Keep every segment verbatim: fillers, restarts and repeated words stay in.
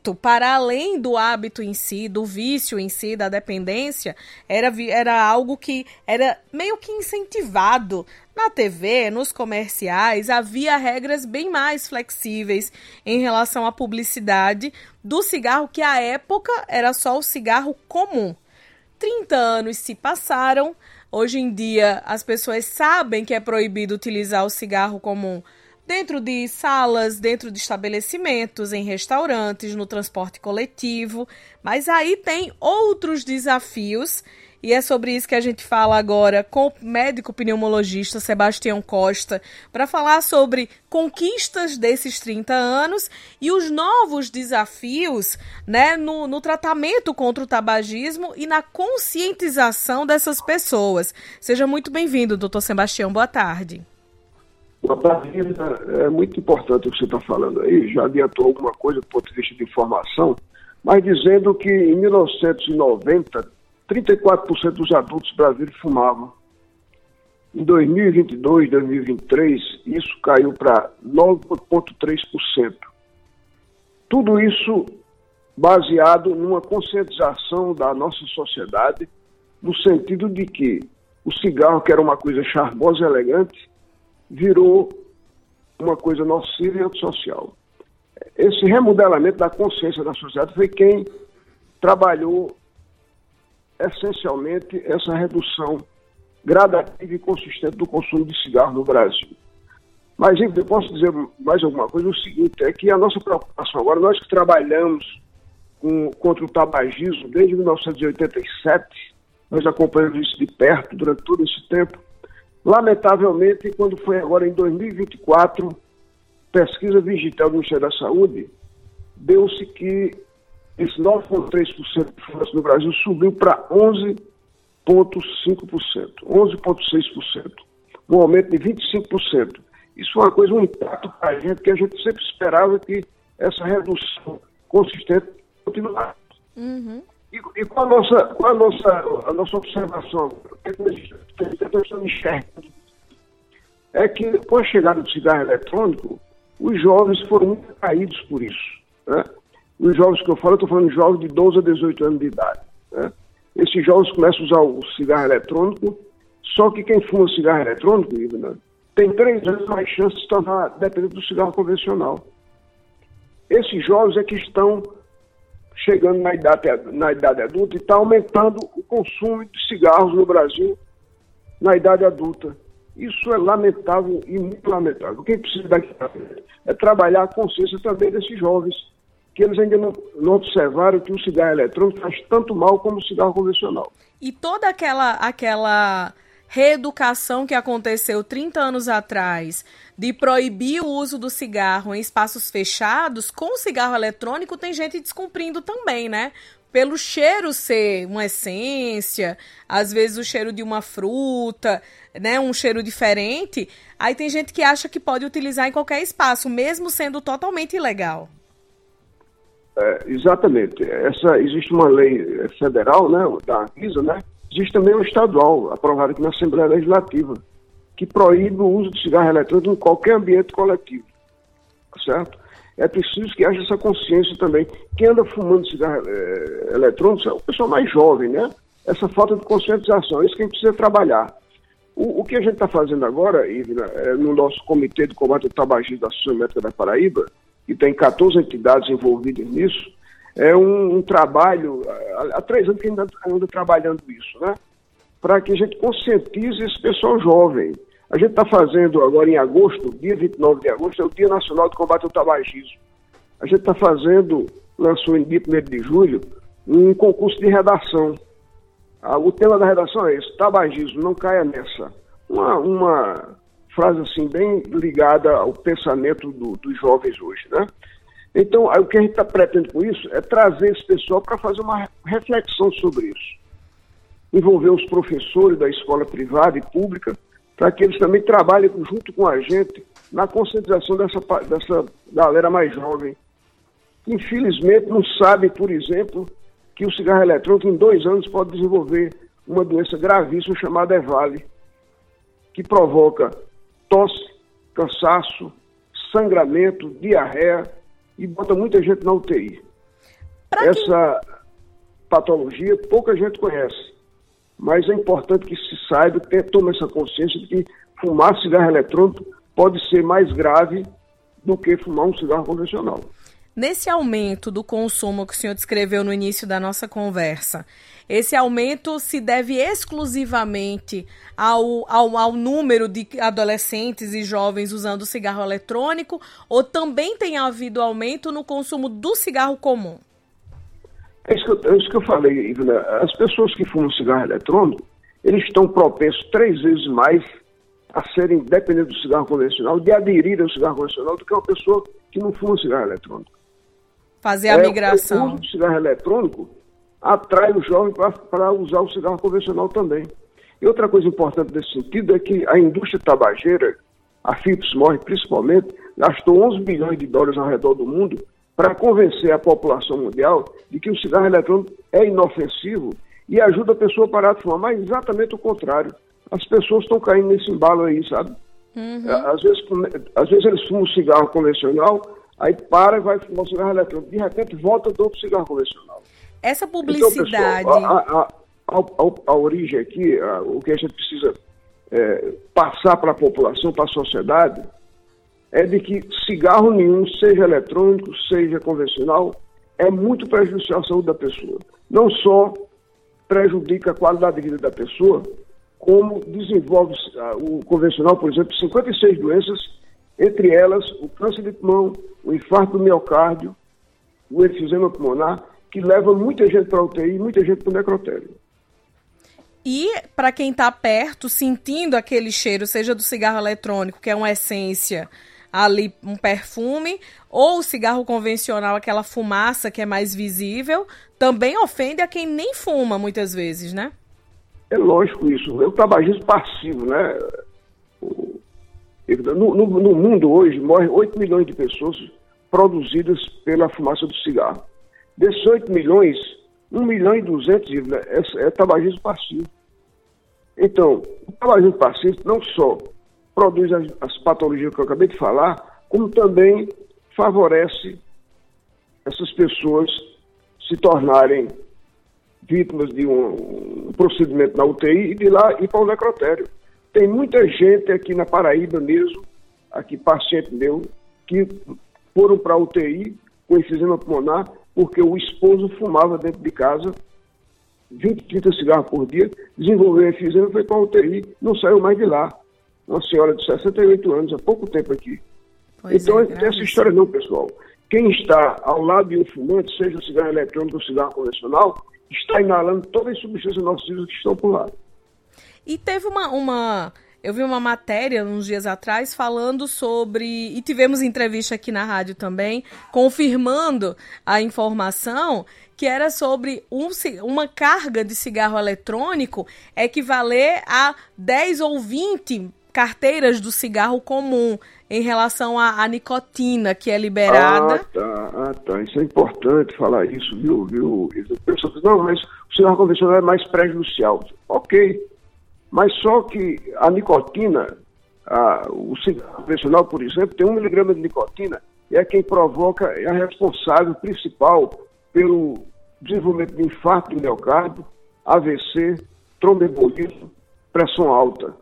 tratamento, para além do hábito em si, do vício em si, da dependência, era, era algo que era meio que incentivado. Na T V, nos comerciais, havia regras bem mais flexíveis em relação à publicidade do cigarro, que à época era só o cigarro comum. trinta anos se passaram, hoje em dia as pessoas sabem que é proibido utilizar o cigarro comum dentro de salas, dentro de estabelecimentos, em restaurantes, no transporte coletivo, mas aí tem outros desafios, e é sobre isso que a gente fala agora com o médico pneumologista Sebastião Costa, para falar sobre conquistas desses trinta anos e os novos desafios, né, no, no tratamento contra o tabagismo e na conscientização dessas pessoas. Seja muito bem-vindo, doutor Sebastião, boa tarde. Boa tarde, é muito importante o que você está falando aí, já adiantou alguma coisa do ponto de vista de informação, mas dizendo que em mil novecentos e noventa, trinta e quatro por cento dos adultos brasileiros fumavam. Em dois mil e vinte e dois, dois mil e vinte e três, isso caiu para nove vírgula três por cento. Tudo isso baseado numa conscientização da nossa sociedade, no sentido de que o cigarro, que era uma coisa charmosa e elegante, virou uma coisa nociva e antissocial. Esse remodelamento da consciência da sociedade foi quem trabalhou essencialmente essa redução gradativa e consistente do consumo de cigarro no Brasil. Mas eu posso dizer mais alguma coisa, o seguinte, é que a nossa preocupação agora, nós que trabalhamos com, contra o tabagismo desde mil novecentos e oitenta e sete, nós acompanhamos isso de perto durante todo esse tempo. Lamentavelmente, quando foi agora em dois mil e vinte e quatro, pesquisa digital do Ministério da Saúde, deu-se que esse nove vírgula três por cento de fumaça no Brasil subiu para onze vírgula cinco por cento, onze vírgula seis por cento, um aumento de vinte e cinco por cento. Isso é uma coisa, um impacto para a gente, que a gente sempre esperava que essa redução consistente continuasse. Uhum. E, e com a nossa, com a nossa, a nossa observação, o que nós estamos enxergando é que, com a chegada do cigarro eletrônico, os jovens foram muito caídos por isso. Né? Os jovens que eu falo, eu estou falando de jovens de doze a dezoito anos de idade. Né? Esses jovens começam a usar o cigarro eletrônico, só que quem fuma cigarro eletrônico, né, tem três vezes mais chance de se tornar dependente do cigarro convencional. Esses jovens é que estão chegando na idade, na idade adulta e está aumentando o consumo de cigarros no Brasil na idade adulta. Isso é lamentável e muito lamentável. Quem precisa daqui para frente é trabalhar a consciência também desses jovens, que eles ainda não, não observaram que o cigarro eletrônico faz tanto mal como o cigarro convencional. E toda aquela, aquela reeducação que aconteceu trinta anos atrás, de proibir o uso do cigarro em espaços fechados, com o cigarro eletrônico tem gente descumprindo também, né? Pelo cheiro ser uma essência, às vezes o cheiro de uma fruta, né, um cheiro diferente, aí tem gente que acha que pode utilizar em qualquer espaço, mesmo sendo totalmente ilegal. É, exatamente. Essa, existe uma lei federal, né, da Anvisa, né? Existe também uma estadual, aprovada aqui na Assembleia Legislativa, que proíbe o uso de cigarro eletrônico em qualquer ambiente coletivo. Certo? É preciso que haja essa consciência também. Quem anda fumando cigarro é, eletrônico é o pessoal mais jovem, né? Essa falta de conscientização, é isso que a gente precisa trabalhar. O, o que a gente está fazendo agora, Ivna, é, no nosso Comitê de Combate ao Tabagismo da Associação Médica da Paraíba, que tem catorze entidades envolvidas nisso, é um, um trabalho, há, há três anos que a gente anda, anda trabalhando isso, né? Para que a gente conscientize esse pessoal jovem. A gente está fazendo agora em agosto, dia vinte e nove de agosto, é o Dia Nacional de Combate ao Tabagismo. A gente está fazendo, lançou em dia primeiro de julho, um concurso de redação. Ah, o tema da redação é esse, tabagismo, não caia nessa. Uma, uma frase assim, bem ligada ao pensamento do, dos jovens hoje, né? Então, o que a gente está pretendendo com isso é trazer esse pessoal para fazer uma reflexão sobre isso. Envolver os professores da escola privada e pública, para que eles também trabalhem junto com a gente na conscientização dessa, dessa galera mais jovem, que infelizmente não sabe, por exemplo, que o cigarro eletrônico em dois anos pode desenvolver uma doença gravíssima chamada EVALI, que provoca tosse, cansaço, sangramento, diarreia e bota muita gente na U T I. Pra essa quem... patologia pouca gente conhece, mas é importante que se saiba, que tome essa consciência de que fumar cigarro eletrônico pode ser mais grave do que fumar um cigarro convencional. Nesse aumento do consumo que o senhor descreveu no início da nossa conversa, esse aumento se deve exclusivamente ao, ao, ao número de adolescentes e jovens usando cigarro eletrônico, ou também tem havido aumento no consumo do cigarro comum? É isso que eu, é isso que eu falei, Ivna. As pessoas que fumam cigarro eletrônico, eles estão propensos três vezes mais a serem, dependendo do cigarro convencional, de aderir ao cigarro convencional do que uma pessoa que não fuma cigarro eletrônico. Fazer a é, migração. O uso do cigarro eletrônico atrai o jovem para usar o cigarro convencional também. E outra coisa importante nesse sentido é que a indústria tabageira, a Philip Morris principalmente, gastou onze bilhões de dólares ao redor do mundo para convencer a população mundial de que o cigarro eletrônico é inofensivo e ajuda a pessoa a parar de fumar, mas exatamente o contrário. As pessoas estão caindo nesse embalo aí, sabe? Uhum. Às vezes, às vezes eles fumam cigarro convencional, aí para e vai fumar um cigarro eletrônico. De repente volta do outro cigarro convencional. Essa publicidade... Então, pessoal, a, a, a, a, a origem aqui, a, o que a gente precisa é, passar para a população, para a sociedade, é de que cigarro nenhum, seja eletrônico, seja convencional, é muito prejudicial à saúde da pessoa. Não só prejudica a qualidade de vida da pessoa, como desenvolve uh, o convencional, por exemplo, cinquenta e seis doenças, entre elas o câncer de pulmão, o infarto do miocárdio, o enfisema pulmonar, que leva muita gente para a U T I e muita gente para o necrotério. E para quem está perto, sentindo aquele cheiro, seja do cigarro eletrônico, que é uma essência, ali um perfume, ou o cigarro convencional, aquela fumaça que é mais visível, também ofende a quem nem fuma muitas vezes, né? É lógico isso. É o tabagismo passivo, né? No, no, no mundo hoje morrem oito milhões de pessoas produzidas pela fumaça do cigarro. Desses oito milhões, um milhão e duzentos é, é tabagismo passivo. Então, o tabagismo passivo não só produz as, as patologias que eu acabei de falar, como também favorece essas pessoas se tornarem vítimas de um, um procedimento na U T I e de lá ir para o necrotério. Tem muita gente aqui na Paraíba mesmo, aqui paciente meu, que foram para a U T I com enfisema pulmonar porque o esposo fumava dentro de casa vinte, trinta cigarros por dia, desenvolveu enfisema, foi para a U T I, não saiu mais de lá. Uma senhora de sessenta e oito anos, há pouco tempo aqui. Pois então, é, não tem essa história não, pessoal. Quem está ao lado de um fumante, seja o cigarro eletrônico ou o cigarro convencional, está inalando todas as substâncias nocivas que estão por lá. E teve uma, uma... Eu vi uma matéria uns dias atrás falando sobre... E tivemos entrevista aqui na rádio também, confirmando a informação que era sobre um, uma carga de cigarro eletrônico equivaler a dez ou vinte carteiras do cigarro comum em relação à, à nicotina que é liberada. Ah, tá, ah, tá. Isso é importante falar isso, viu? viu? Pessoa diz, não, mas o cigarro convencional é mais prejudicial. Ok, mas só que a nicotina, a, o cigarro convencional, por exemplo, tem um miligrama de nicotina e é quem provoca, é a responsável principal pelo desenvolvimento de infarto do miocárdio, A V C, tromboembolismo, pressão alta.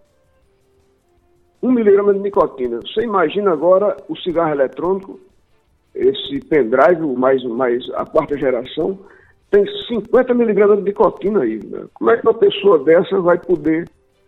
Um miligrama de nicotina. Você imagina agora o cigarro eletrônico, esse pendrive, mais, mais a quarta geração, tem cinquenta miligramas de nicotina aí. Né? Como é que uma pessoa dessa vai poder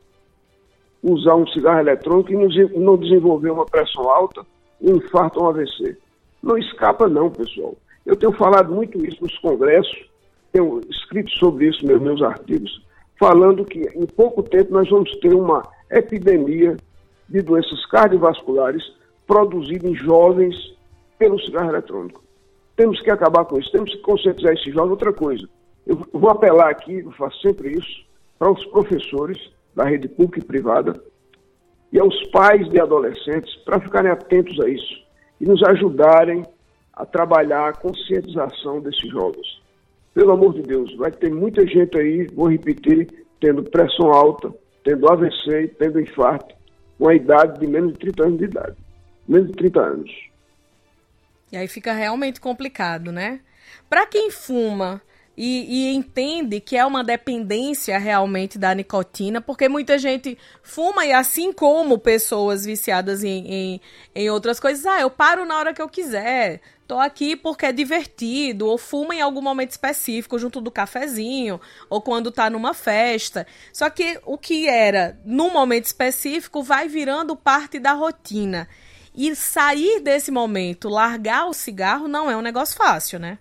usar um cigarro eletrônico e não desenvolver uma pressão alta, um infarto ou um A V C? Não escapa não, pessoal. Eu tenho falado muito isso nos congressos, tenho escrito sobre isso nos meus artigos, falando que em pouco tempo nós vamos ter uma epidemia de doenças cardiovasculares produzidas em jovens pelo cigarro eletrônico. Temos que acabar com isso, temos que conscientizar esses jovens. Outra coisa, eu vou apelar aqui, eu faço sempre isso, para os professores da rede pública e privada e aos pais de adolescentes para ficarem atentos a isso e nos ajudarem a trabalhar a conscientização desses jovens. Pelo amor de Deus, vai ter muita gente aí, vou repetir, tendo pressão alta, tendo A V C, tendo infarto, com a idade de menos de trinta anos de idade. Menos de trinta anos. E aí fica realmente complicado, né? Para quem fuma e, e entende que é uma dependência realmente da nicotina, porque muita gente fuma e assim como pessoas viciadas em, em, em outras coisas, ah, eu paro na hora que eu quiser, tô aqui porque é divertido, ou fuma em algum momento específico, junto do cafezinho, ou quando tá numa festa. Só que o que era num momento específico vai virando parte da rotina. E sair desse momento, largar o cigarro, não é um negócio fácil, né?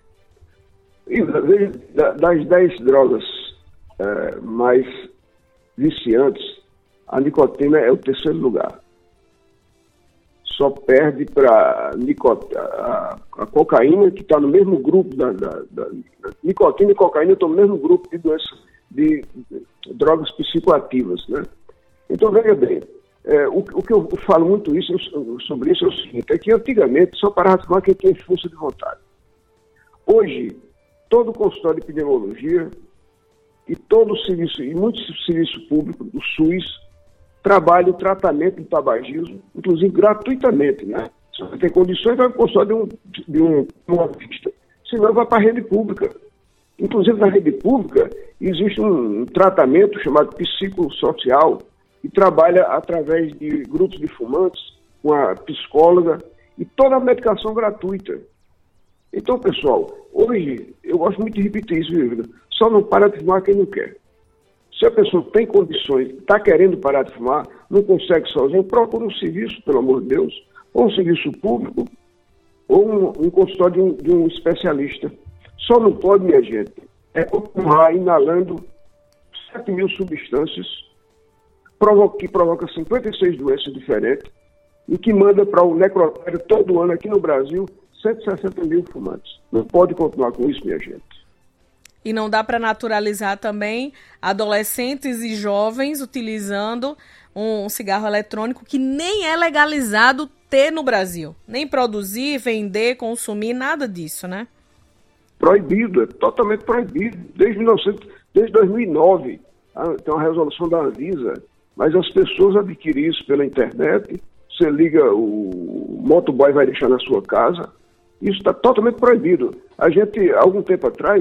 Das dez drogas é, mais viciantes, a nicotina é o terceiro lugar. Só perde para a, a cocaína, que está no mesmo grupo da, da, da nicotina e cocaína estão no mesmo grupo de doenças, de, de drogas psicoativas, né? Então, veja bem, é, o, o que eu falo muito isso, sobre isso é o seguinte, é que antigamente só parava de fumar quem tinha força de vontade. Hoje, todo o consultório de epidemiologia e todo o serviço, e muito serviço público do SUS, trabalha o tratamento do tabagismo, inclusive gratuitamente, né? Se você tem condições, vai para o consultório de, um, de um, uma vista. Senão vai para a rede pública. Inclusive na rede pública existe um, um tratamento chamado psicossocial, que trabalha através de grupos de fumantes, com a psicóloga, e toda a medicação gratuita. Então, pessoal, hoje, eu gosto muito de repetir isso, viu? Só não para de fumar quem não quer. Se a pessoa tem condições, está querendo parar de fumar, não consegue sozinho, procura um serviço, pelo amor de Deus, ou um serviço público, ou um, um consultório de um, de um especialista. Só não pode, minha gente, é continuar inalando sete mil substâncias que provoca cinquenta e seis doenças diferentes e que manda para o necrotério todo ano aqui no Brasil cento e sessenta mil fumantes. Não pode continuar com isso, minha gente. E não dá para naturalizar também adolescentes e jovens utilizando um cigarro eletrônico que nem é legalizado ter no Brasil. Nem produzir, vender, consumir, nada disso, né? Proibido, é totalmente proibido. Desde, mil e novecentos, desde dois mil e nove, tem uma resolução da Anvisa, mas as pessoas adquirem isso pela internet, você liga, o motoboy vai deixar na sua casa. Isso está totalmente proibido. A gente, algum tempo atrás,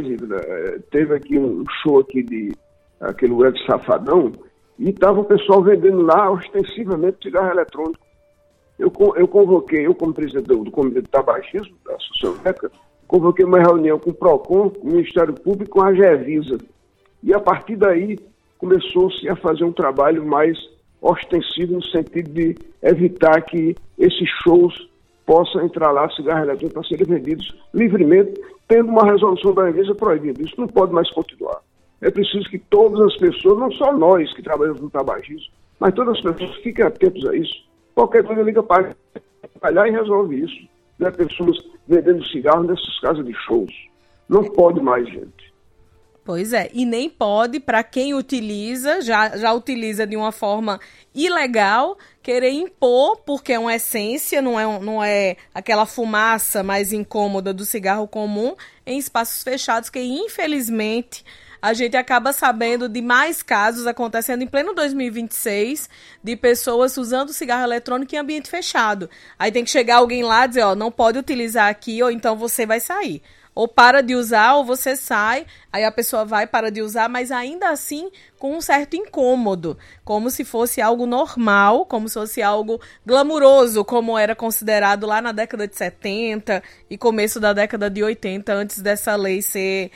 teve aqui um show aqui de aquele web Safadão e estava o pessoal vendendo lá ostensivamente cigarro eletrônico. Eu, eu convoquei, eu como presidente do, do Comitê de Tabagismo, da Associação Médica, convoquei uma reunião com o PROCON, com o Ministério Público e com a Gevisa. E a partir daí começou-se a fazer um trabalho mais ostensivo no sentido de evitar que esses shows possa entrar lá cigarros eletrônicos para serem vendidos livremente, tendo uma resolução da Anvisa proibindo. Isso não pode mais continuar. É preciso que todas as pessoas, não só nós que trabalhamos no tabagismo, mas todas as pessoas fiquem atentos a isso. Qualquer coisa liga para trabalhar e resolve isso. Não é pessoas vendendo cigarro nessas casas de shows. Não pode mais, gente. Pois é, e nem pode, para quem utiliza, já, já utiliza de uma forma ilegal, querer impor, porque é uma essência, não é, não é aquela fumaça mais incômoda do cigarro comum, em espaços fechados, que infelizmente a gente acaba sabendo de mais casos acontecendo em pleno dois mil e vinte e seis, de pessoas usando cigarro eletrônico em ambiente fechado. Aí tem que chegar alguém lá e dizer, ó, não pode utilizar aqui, ou então você vai sair. Ou para de usar, ou você sai, aí a pessoa vai, para de usar, mas ainda assim com um certo incômodo, como se fosse algo normal, como se fosse algo glamuroso, como era considerado lá na década de setenta e começo da década de oitenta, antes dessa lei ser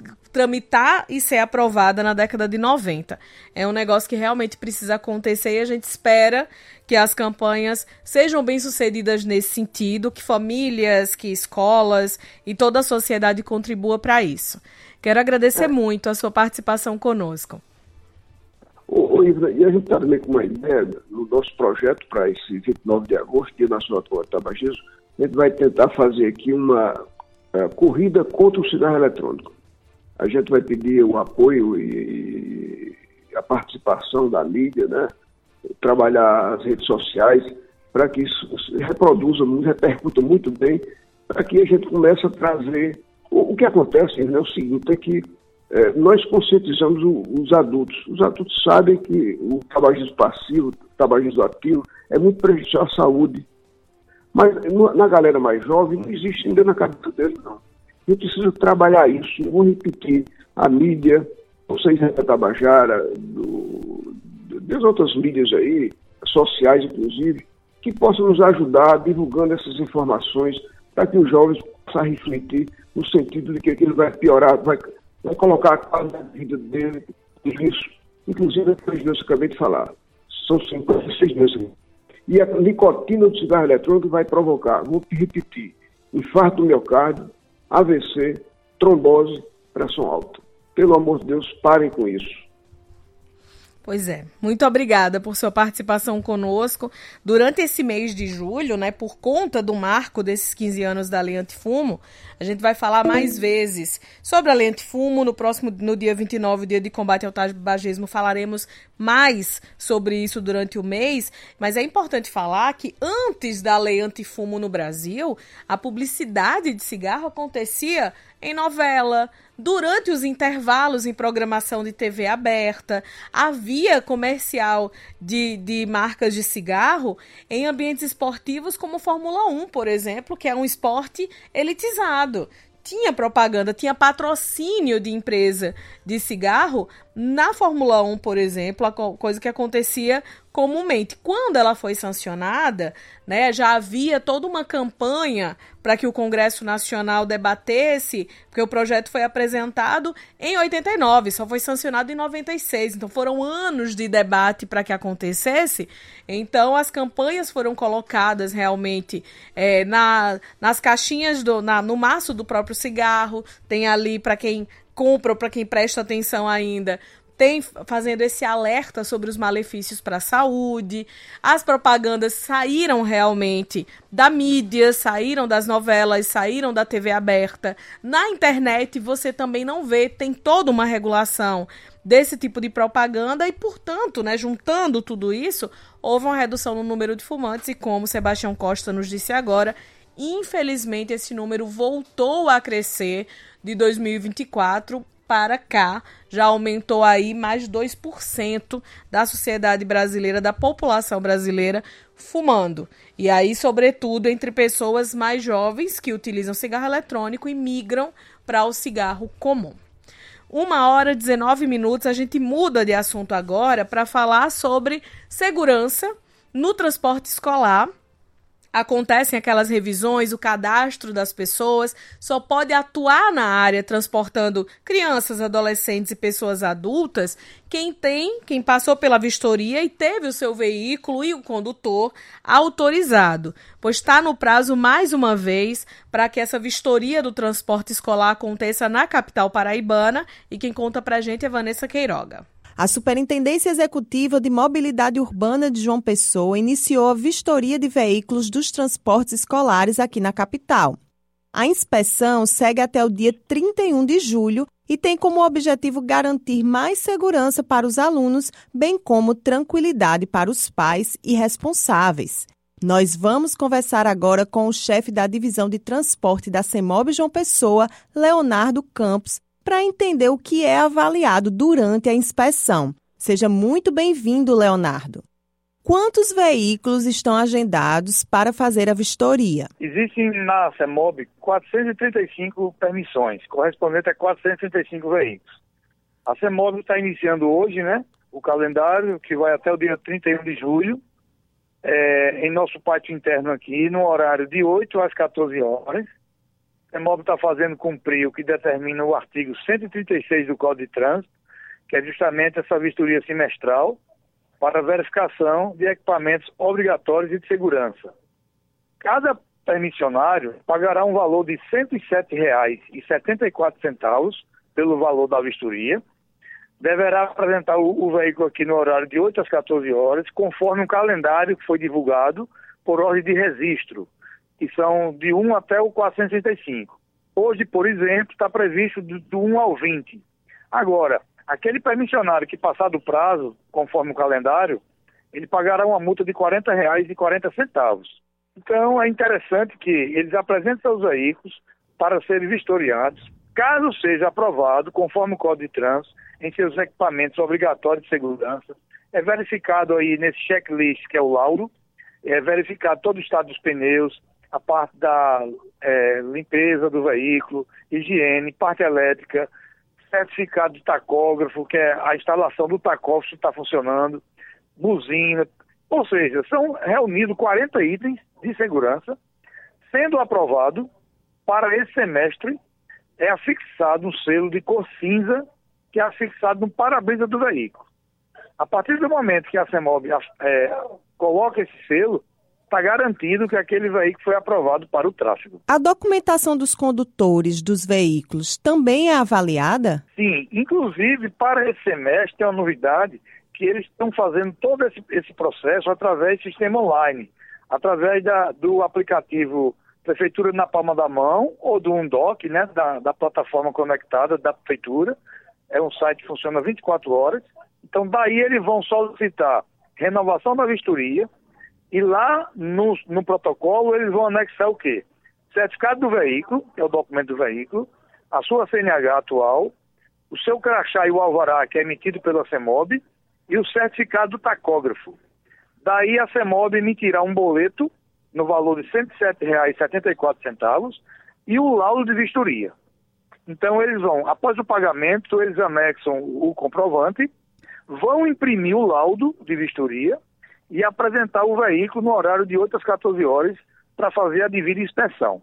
tramitar e ser aprovada na década de noventa. É um negócio que realmente precisa acontecer e a gente espera que as campanhas sejam bem-sucedidas nesse sentido, que famílias, que escolas e toda a sociedade contribua para isso. Quero agradecer é. muito a sua participação conosco. Ô, ô, Ivna, e a gente está também com uma ideia no nosso projeto para esse vinte e nove de agosto, Dia Nacional do Tabagismo, a gente vai tentar fazer aqui uma uh, corrida contra o cigarro eletrônico. A gente vai pedir o apoio e, e a participação da mídia, né? Trabalhar as redes sociais para que isso reproduza, repercuta muito bem, para que a gente comece a trazer... O, o que acontece, né, é o seguinte, é que é, nós conscientizamos o, os adultos. Os adultos sabem que o tabagismo passivo, o tabagismo ativo, é muito prejudicial à saúde. Mas no, na galera mais jovem não existe ainda na cabeça deles, não. Eu preciso trabalhar isso. Eu vou repetir, a mídia, vocês da Tabajara, do, das outras mídias aí, sociais inclusive, que possam nos ajudar divulgando essas informações para que os jovens possam refletir no sentido de que aquilo vai piorar, vai, vai colocar a qualidade de vida dele em risco. Inclusive, aquelas doenças que eu acabei de falar. São cinquenta e seis doenças. E a nicotina do cigarro eletrônico vai provocar, vou repetir, infarto do miocárdio, A V C, trombose, pressão alta. Pelo amor de Deus, parem com isso. Pois é, muito obrigada por sua participação conosco. Durante esse mês de julho, né, por conta do marco desses quinze anos da Lei Antifumo, a gente vai falar mais vezes sobre a Lei Antifumo. No próximo, no dia vinte e nove, dia de combate ao tabagismo, falaremos mais sobre isso durante o mês, mas é importante falar que antes da Lei Antifumo no Brasil, a publicidade de cigarro acontecia em novela, durante os intervalos em programação de T V aberta, havia comercial de, de marcas de cigarro em ambientes esportivos como Fórmula um, por exemplo, que é um esporte elitizado. Tinha propaganda, tinha patrocínio de empresa de cigarro na Fórmula um, por exemplo, a coisa que acontecia comumente. Quando ela foi sancionada, né, já havia toda uma campanha para que o Congresso Nacional debatesse, porque o projeto foi apresentado em oitenta e nove, só foi sancionado em noventa e seis, então foram anos de debate para que acontecesse. Então as campanhas foram colocadas realmente é, na, nas caixinhas, do, na, no maço do próprio cigarro, tem ali para quem compra ou para quem presta atenção ainda, tem fazendo esse alerta sobre os malefícios para a saúde. As propagandas saíram realmente da mídia, saíram das novelas, saíram da T V aberta. Na internet você também não vê, tem toda uma regulação desse tipo de propaganda e, portanto, né, juntando tudo isso, houve uma redução no número de fumantes e, como Sebastião Costa nos disse agora, infelizmente esse número voltou a crescer de dois mil e vinte e quatro para cá, já aumentou aí mais de dois por cento da sociedade brasileira, da população brasileira fumando. E aí, sobretudo, entre pessoas mais jovens que utilizam cigarro eletrônico e migram para o cigarro comum. Uma hora e dezenove minutos, a gente muda de assunto agora para falar sobre segurança no transporte escolar. Acontecem aquelas revisões, o cadastro das pessoas, só pode atuar na área transportando crianças, adolescentes e pessoas adultas quem tem, quem passou pela vistoria e teve o seu veículo e o condutor autorizado, pois está no prazo mais uma vez para que essa vistoria do transporte escolar aconteça na capital paraibana, e quem conta pra gente é Vanessa Queiroga. A Superintendência Executiva de Mobilidade Urbana de João Pessoa iniciou a vistoria de veículos dos transportes escolares aqui na capital. A inspeção segue até o dia trinta e um de julho e tem como objetivo garantir mais segurança para os alunos, bem como tranquilidade para os pais e responsáveis. Nós vamos conversar agora com o chefe da Divisão de Transporte da CEMOB João Pessoa, Leonardo Campos, para entender o que é avaliado durante a inspeção. Seja muito bem-vindo, Leonardo. Quantos veículos estão agendados para fazer a vistoria? Existem na CEMOB quatrocentas e trinta e cinco permissões, correspondente a quatrocentos e trinta e cinco veículos. A CEMOB está iniciando hoje, né, o calendário, que vai até o dia trinta e um de julho, é, em nosso pátio interno aqui, no horário de oito às quatorze horas. A CEMOB está fazendo cumprir o que determina o artigo cento e trinta e seis do Código de Trânsito, que é justamente essa vistoria semestral para verificação de equipamentos obrigatórios e de segurança. Cada permissionário pagará um valor de cento e sete reais e setenta e quatro centavos pelo valor da vistoria. Deverá apresentar o, o veículo aqui no horário de oito às quatorze horas, conforme um calendário que foi divulgado por ordem de registro, que são de um até o quatrocentos e trinta e cinco. Hoje, por exemplo, está previsto do, do um ao vinte. Agora, aquele permissionário que passar do prazo, conforme o calendário, ele pagará uma multa de quarenta reais e quarenta centavos. Então, é interessante que eles apresentem seus veículos para serem vistoriados, caso seja aprovado, conforme o Código de Trânsito, em seus equipamentos obrigatórios de segurança. É verificado aí nesse checklist, que é o laudo, é verificado todo o estado dos pneus, a parte da é, limpeza do veículo, higiene, parte elétrica, certificado de tacógrafo, que é a instalação do tacógrafo que está funcionando, buzina, ou seja, são reunidos quarenta itens de segurança, sendo aprovado para esse semestre, é afixado um selo de cor cinza, que é afixado no para-brisa do veículo. A partir do momento que a CEMOB é, coloca esse selo, está garantido que aquele veículo foi aprovado para o tráfego. A documentação dos condutores dos veículos também é avaliada? Sim, inclusive para esse semestre tem uma novidade que eles estão fazendo todo esse, esse processo através do sistema online, através da, do aplicativo Prefeitura na Palma da Mão ou do Undoc, né, da, da plataforma conectada da Prefeitura. É um site que funciona vinte e quatro horas. Então daí eles vão solicitar renovação da vistoria, e lá no, no protocolo eles vão anexar o quê? Certificado do veículo, que é o documento do veículo, a sua C N H atual, o seu crachá e o alvará, que é emitido pela CEMOB, e o certificado do tacógrafo. Daí a CEMOB emitirá um boleto no valor de cento e sete reais e setenta e quatro centavos e o laudo de vistoria. Então eles vão, após o pagamento, eles anexam o comprovante, vão imprimir o laudo de vistoria e apresentar o veículo no horário de oito às quatorze horas para fazer a devida inspeção.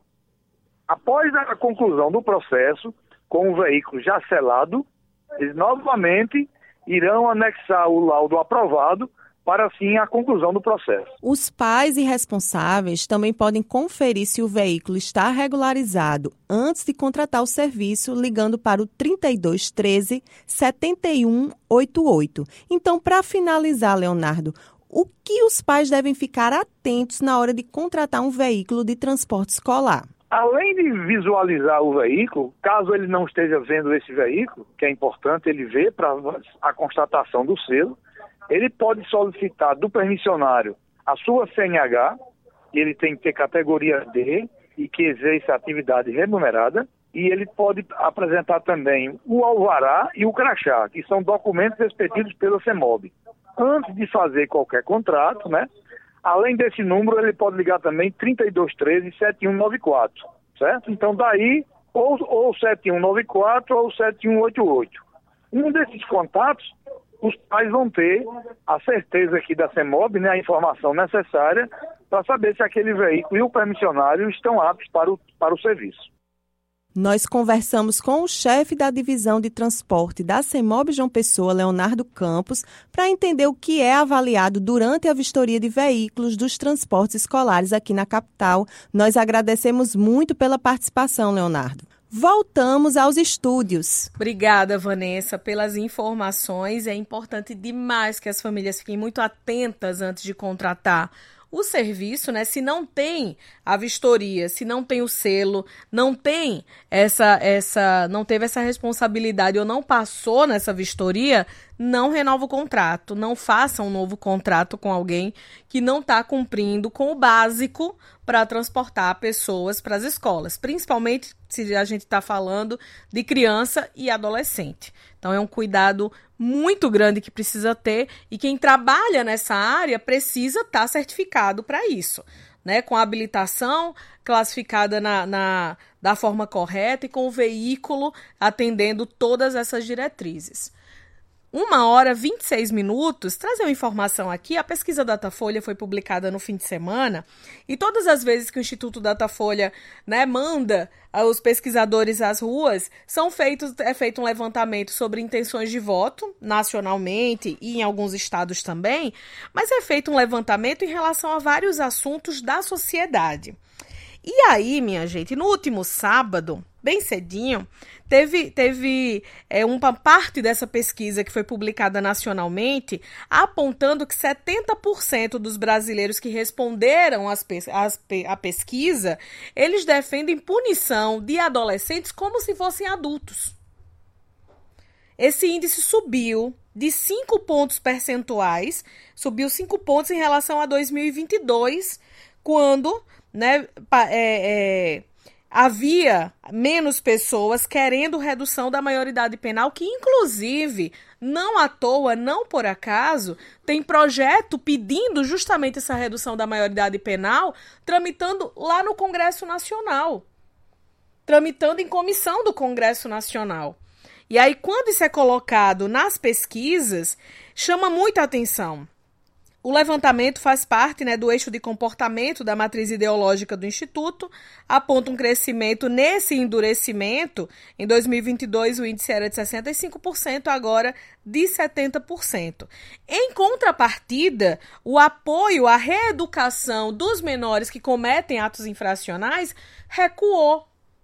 Após a conclusão do processo, com o veículo já selado, eles novamente irão anexar o laudo aprovado para, assim, a conclusão do processo. Os pais e responsáveis também podem conferir se o veículo está regularizado antes de contratar o serviço, ligando para o trinta e dois, treze, setenta e um, oitenta e oito. Então, para finalizar, Leonardo, o que os pais devem ficar atentos na hora de contratar um veículo de transporte escolar? Além de visualizar o veículo, caso ele não esteja vendo esse veículo, que é importante ele ver para a constatação do selo, ele pode solicitar do permissionário a sua C N H, ele tem que ter categoria D e que exerce atividade remunerada, e ele pode apresentar também o alvará e o crachá, que são documentos expedidos pela CEMOB. Antes de fazer qualquer contrato, né? Além desse número, ele pode ligar também trinta e dois, treze, setenta e um noventa e quatro, certo? Então, daí, ou, ou setenta e um noventa e quatro ou setenta e um oitenta e oito. Um desses contatos, os pais vão ter a certeza aqui da CEMOB, né, a informação necessária para saber se aquele veículo e o permissionário estão aptos para o, para o serviço. Nós conversamos com o chefe da divisão de transporte da CEMOB João Pessoa, Leonardo Campos, para entender o que é avaliado durante a vistoria de veículos dos transportes escolares aqui na capital. Nós agradecemos muito pela participação, Leonardo. Voltamos aos estúdios. Obrigada, Vanessa, pelas informações. É importante demais que as famílias fiquem muito atentas antes de contratar o serviço, né? Se não tem a vistoria, se não tem o selo, não tem essa, essa, não teve essa responsabilidade ou não passou nessa vistoria, não renova o contrato, não faça um novo contrato com alguém que não está cumprindo com o básico para transportar pessoas para as escolas, principalmente se a gente está falando de criança e adolescente. Então é um cuidado muito grande que precisa ter, e quem trabalha nessa área precisa estar tá certificado para isso, né? Com a habilitação classificada na, na, da forma correta e com o veículo atendendo todas essas diretrizes. Uma hora e vinte e seis minutos, trazer uma informação aqui, a pesquisa Datafolha foi publicada no fim de semana, e todas as vezes que o Instituto Datafolha, né, manda os pesquisadores às ruas, são feitos, é feito um levantamento sobre intenções de voto, nacionalmente e em alguns estados também, mas é feito um levantamento em relação a vários assuntos da sociedade. E aí, minha gente, no último sábado, bem cedinho, teve, teve é, uma parte dessa pesquisa que foi publicada nacionalmente apontando que setenta por cento dos brasileiros que responderam às, às, à pesquisa, eles defendem punição de adolescentes como se fossem adultos. Esse índice subiu de cinco pontos percentuais, subiu cinco pontos em relação a dois mil e vinte e dois, quando, né, é, é, havia menos pessoas querendo redução da maioridade penal, que inclusive, não à toa, não por acaso, tem projeto pedindo justamente essa redução da maioridade penal, tramitando lá no Congresso Nacional, tramitando em comissão do Congresso Nacional. E aí, quando isso é colocado nas pesquisas, chama muita atenção. O levantamento faz parte, né, do eixo de comportamento da matriz ideológica do Instituto, aponta um crescimento nesse endurecimento. Em dois mil e vinte e dois, o índice era de sessenta e cinco por cento, agora de setenta por cento. Em contrapartida, o apoio à reeducação dos menores que cometem atos infracionais recuou,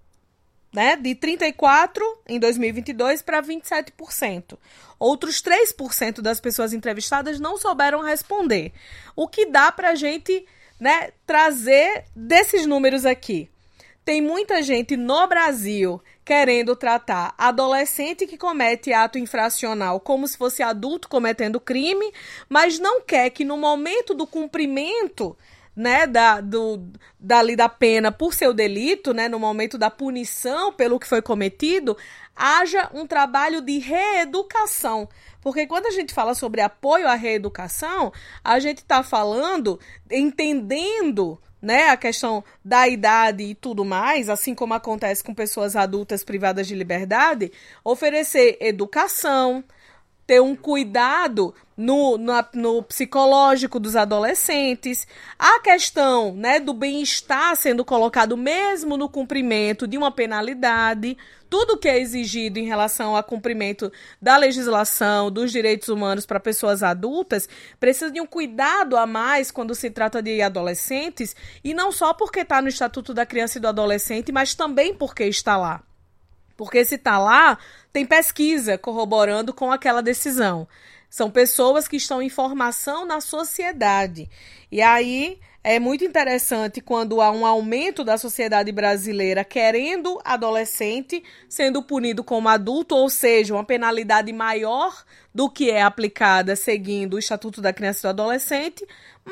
né, de trinta e quatro por cento em dois mil e vinte e dois para vinte e sete por cento. Outros três por cento das pessoas entrevistadas não souberam responder. O que dá para a gente, né, trazer desses números aqui? Tem muita gente no Brasil querendo tratar adolescente que comete ato infracional como se fosse adulto cometendo crime, mas não quer que no momento do cumprimento, né, da, do, dali da pena por seu delito, né, no momento da punição pelo que foi cometido, haja um trabalho de reeducação. Porque quando a gente fala sobre apoio à reeducação, a gente está falando, entendendo, né, a questão da idade e tudo mais, assim como acontece com pessoas adultas privadas de liberdade, oferecer educação, ter um cuidado no, no, no psicológico dos adolescentes, a questão, né, do bem-estar sendo colocado mesmo no cumprimento de uma penalidade, tudo que é exigido em relação ao cumprimento da legislação, dos direitos humanos para pessoas adultas, precisa de um cuidado a mais quando se trata de adolescentes, e não só porque está no Estatuto da Criança e do Adolescente, mas também porque está lá. Porque se está lá, tem pesquisa corroborando com aquela decisão. São pessoas que estão em formação na sociedade. E aí é muito interessante quando há um aumento da sociedade brasileira querendo adolescente sendo punido como adulto, ou seja, uma penalidade maior do que é aplicada seguindo o Estatuto da Criança e do Adolescente,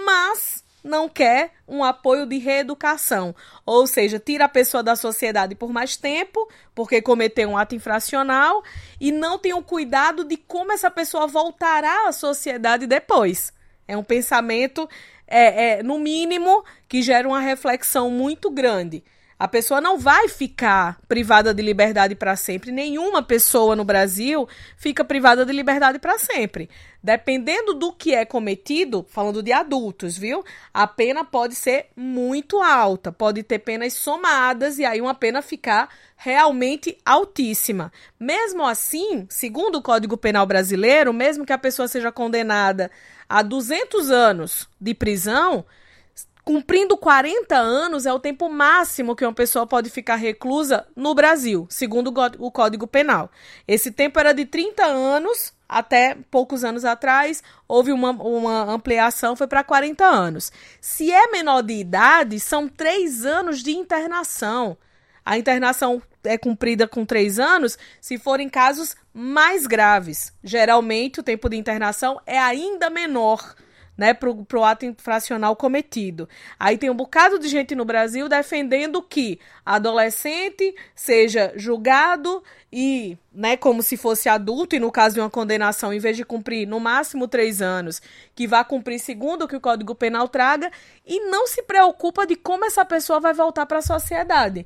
mas não quer um apoio de reeducação, ou seja, tira a pessoa da sociedade por mais tempo, porque cometeu um ato infracional, e não tem o cuidado de como essa pessoa voltará à sociedade depois. É um pensamento, é, é, no mínimo, que gera uma reflexão muito grande. A pessoa não vai ficar privada de liberdade para sempre. Nenhuma pessoa no Brasil fica privada de liberdade para sempre. Dependendo do que é cometido, falando de adultos, viu? A pena pode ser muito alta, pode ter penas somadas e aí uma pena ficar realmente altíssima. Mesmo assim, segundo o Código Penal brasileiro, mesmo que a pessoa seja condenada a duzentos anos de prisão, cumprindo quarenta anos é o tempo máximo que uma pessoa pode ficar reclusa no Brasil, segundo o Código Penal. Esse tempo era de trinta anos, até poucos anos atrás, houve uma, uma ampliação, foi para quarenta anos. Se é menor de idade, são três anos de internação. A internação é cumprida com três anos se forem casos mais graves. Geralmente, o tempo de internação é ainda menor, né, para o ato infracional cometido. Aí tem um bocado de gente no Brasil defendendo que adolescente seja julgado e, né, como se fosse adulto, e no caso de uma condenação, em vez de cumprir no máximo três anos, que vá cumprir segundo o que o Código Penal traga, e não se preocupa de como essa pessoa vai voltar para a sociedade.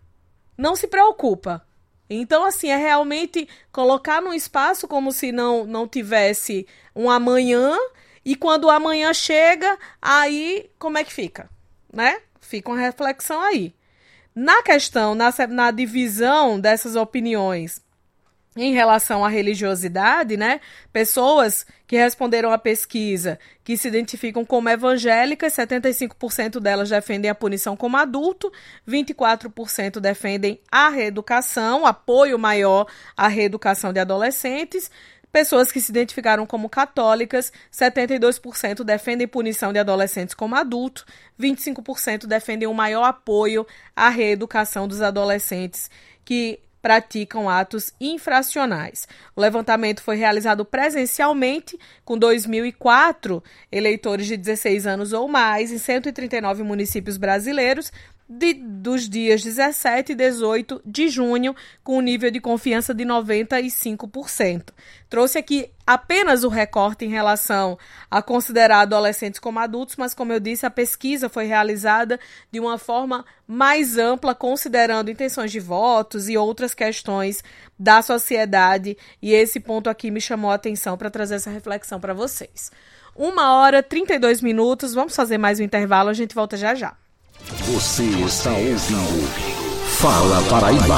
Não se preocupa. Então, assim, é realmente colocar num espaço como se não, não tivesse um amanhã. E quando o amanhã chega, aí como é que fica? Né? Fica uma reflexão aí. Na questão, na, na divisão dessas opiniões em relação à religiosidade, né? Pessoas que responderam à pesquisa que se identificam como evangélicas, setenta e cinco por cento delas defendem a punição como adulto, vinte e quatro por cento defendem a reeducação, apoio maior à reeducação de adolescentes. Pessoas que se identificaram como católicas, setenta e dois por cento defendem punição de adolescentes como adulto, vinte e cinco por cento defendem um maior apoio à reeducação dos adolescentes que praticam atos infracionais. O levantamento foi realizado presencialmente com dois mil e quatro eleitores de dezesseis anos ou mais em cento e trinta e nove municípios brasileiros, de, dos dias dezessete e dezoito de junho, com um nível de confiança de noventa e cinco por cento. Trouxe aqui apenas o recorte em relação a considerar adolescentes como adultos, mas, como eu disse, a pesquisa foi realizada de uma forma mais ampla, considerando intenções de votos e outras questões da sociedade, e esse ponto aqui me chamou a atenção para trazer essa reflexão para vocês. Uma hora e trinta e dois minutos, vamos fazer mais um intervalo, a gente volta já já. Você está ouvindo Fala Paraíba.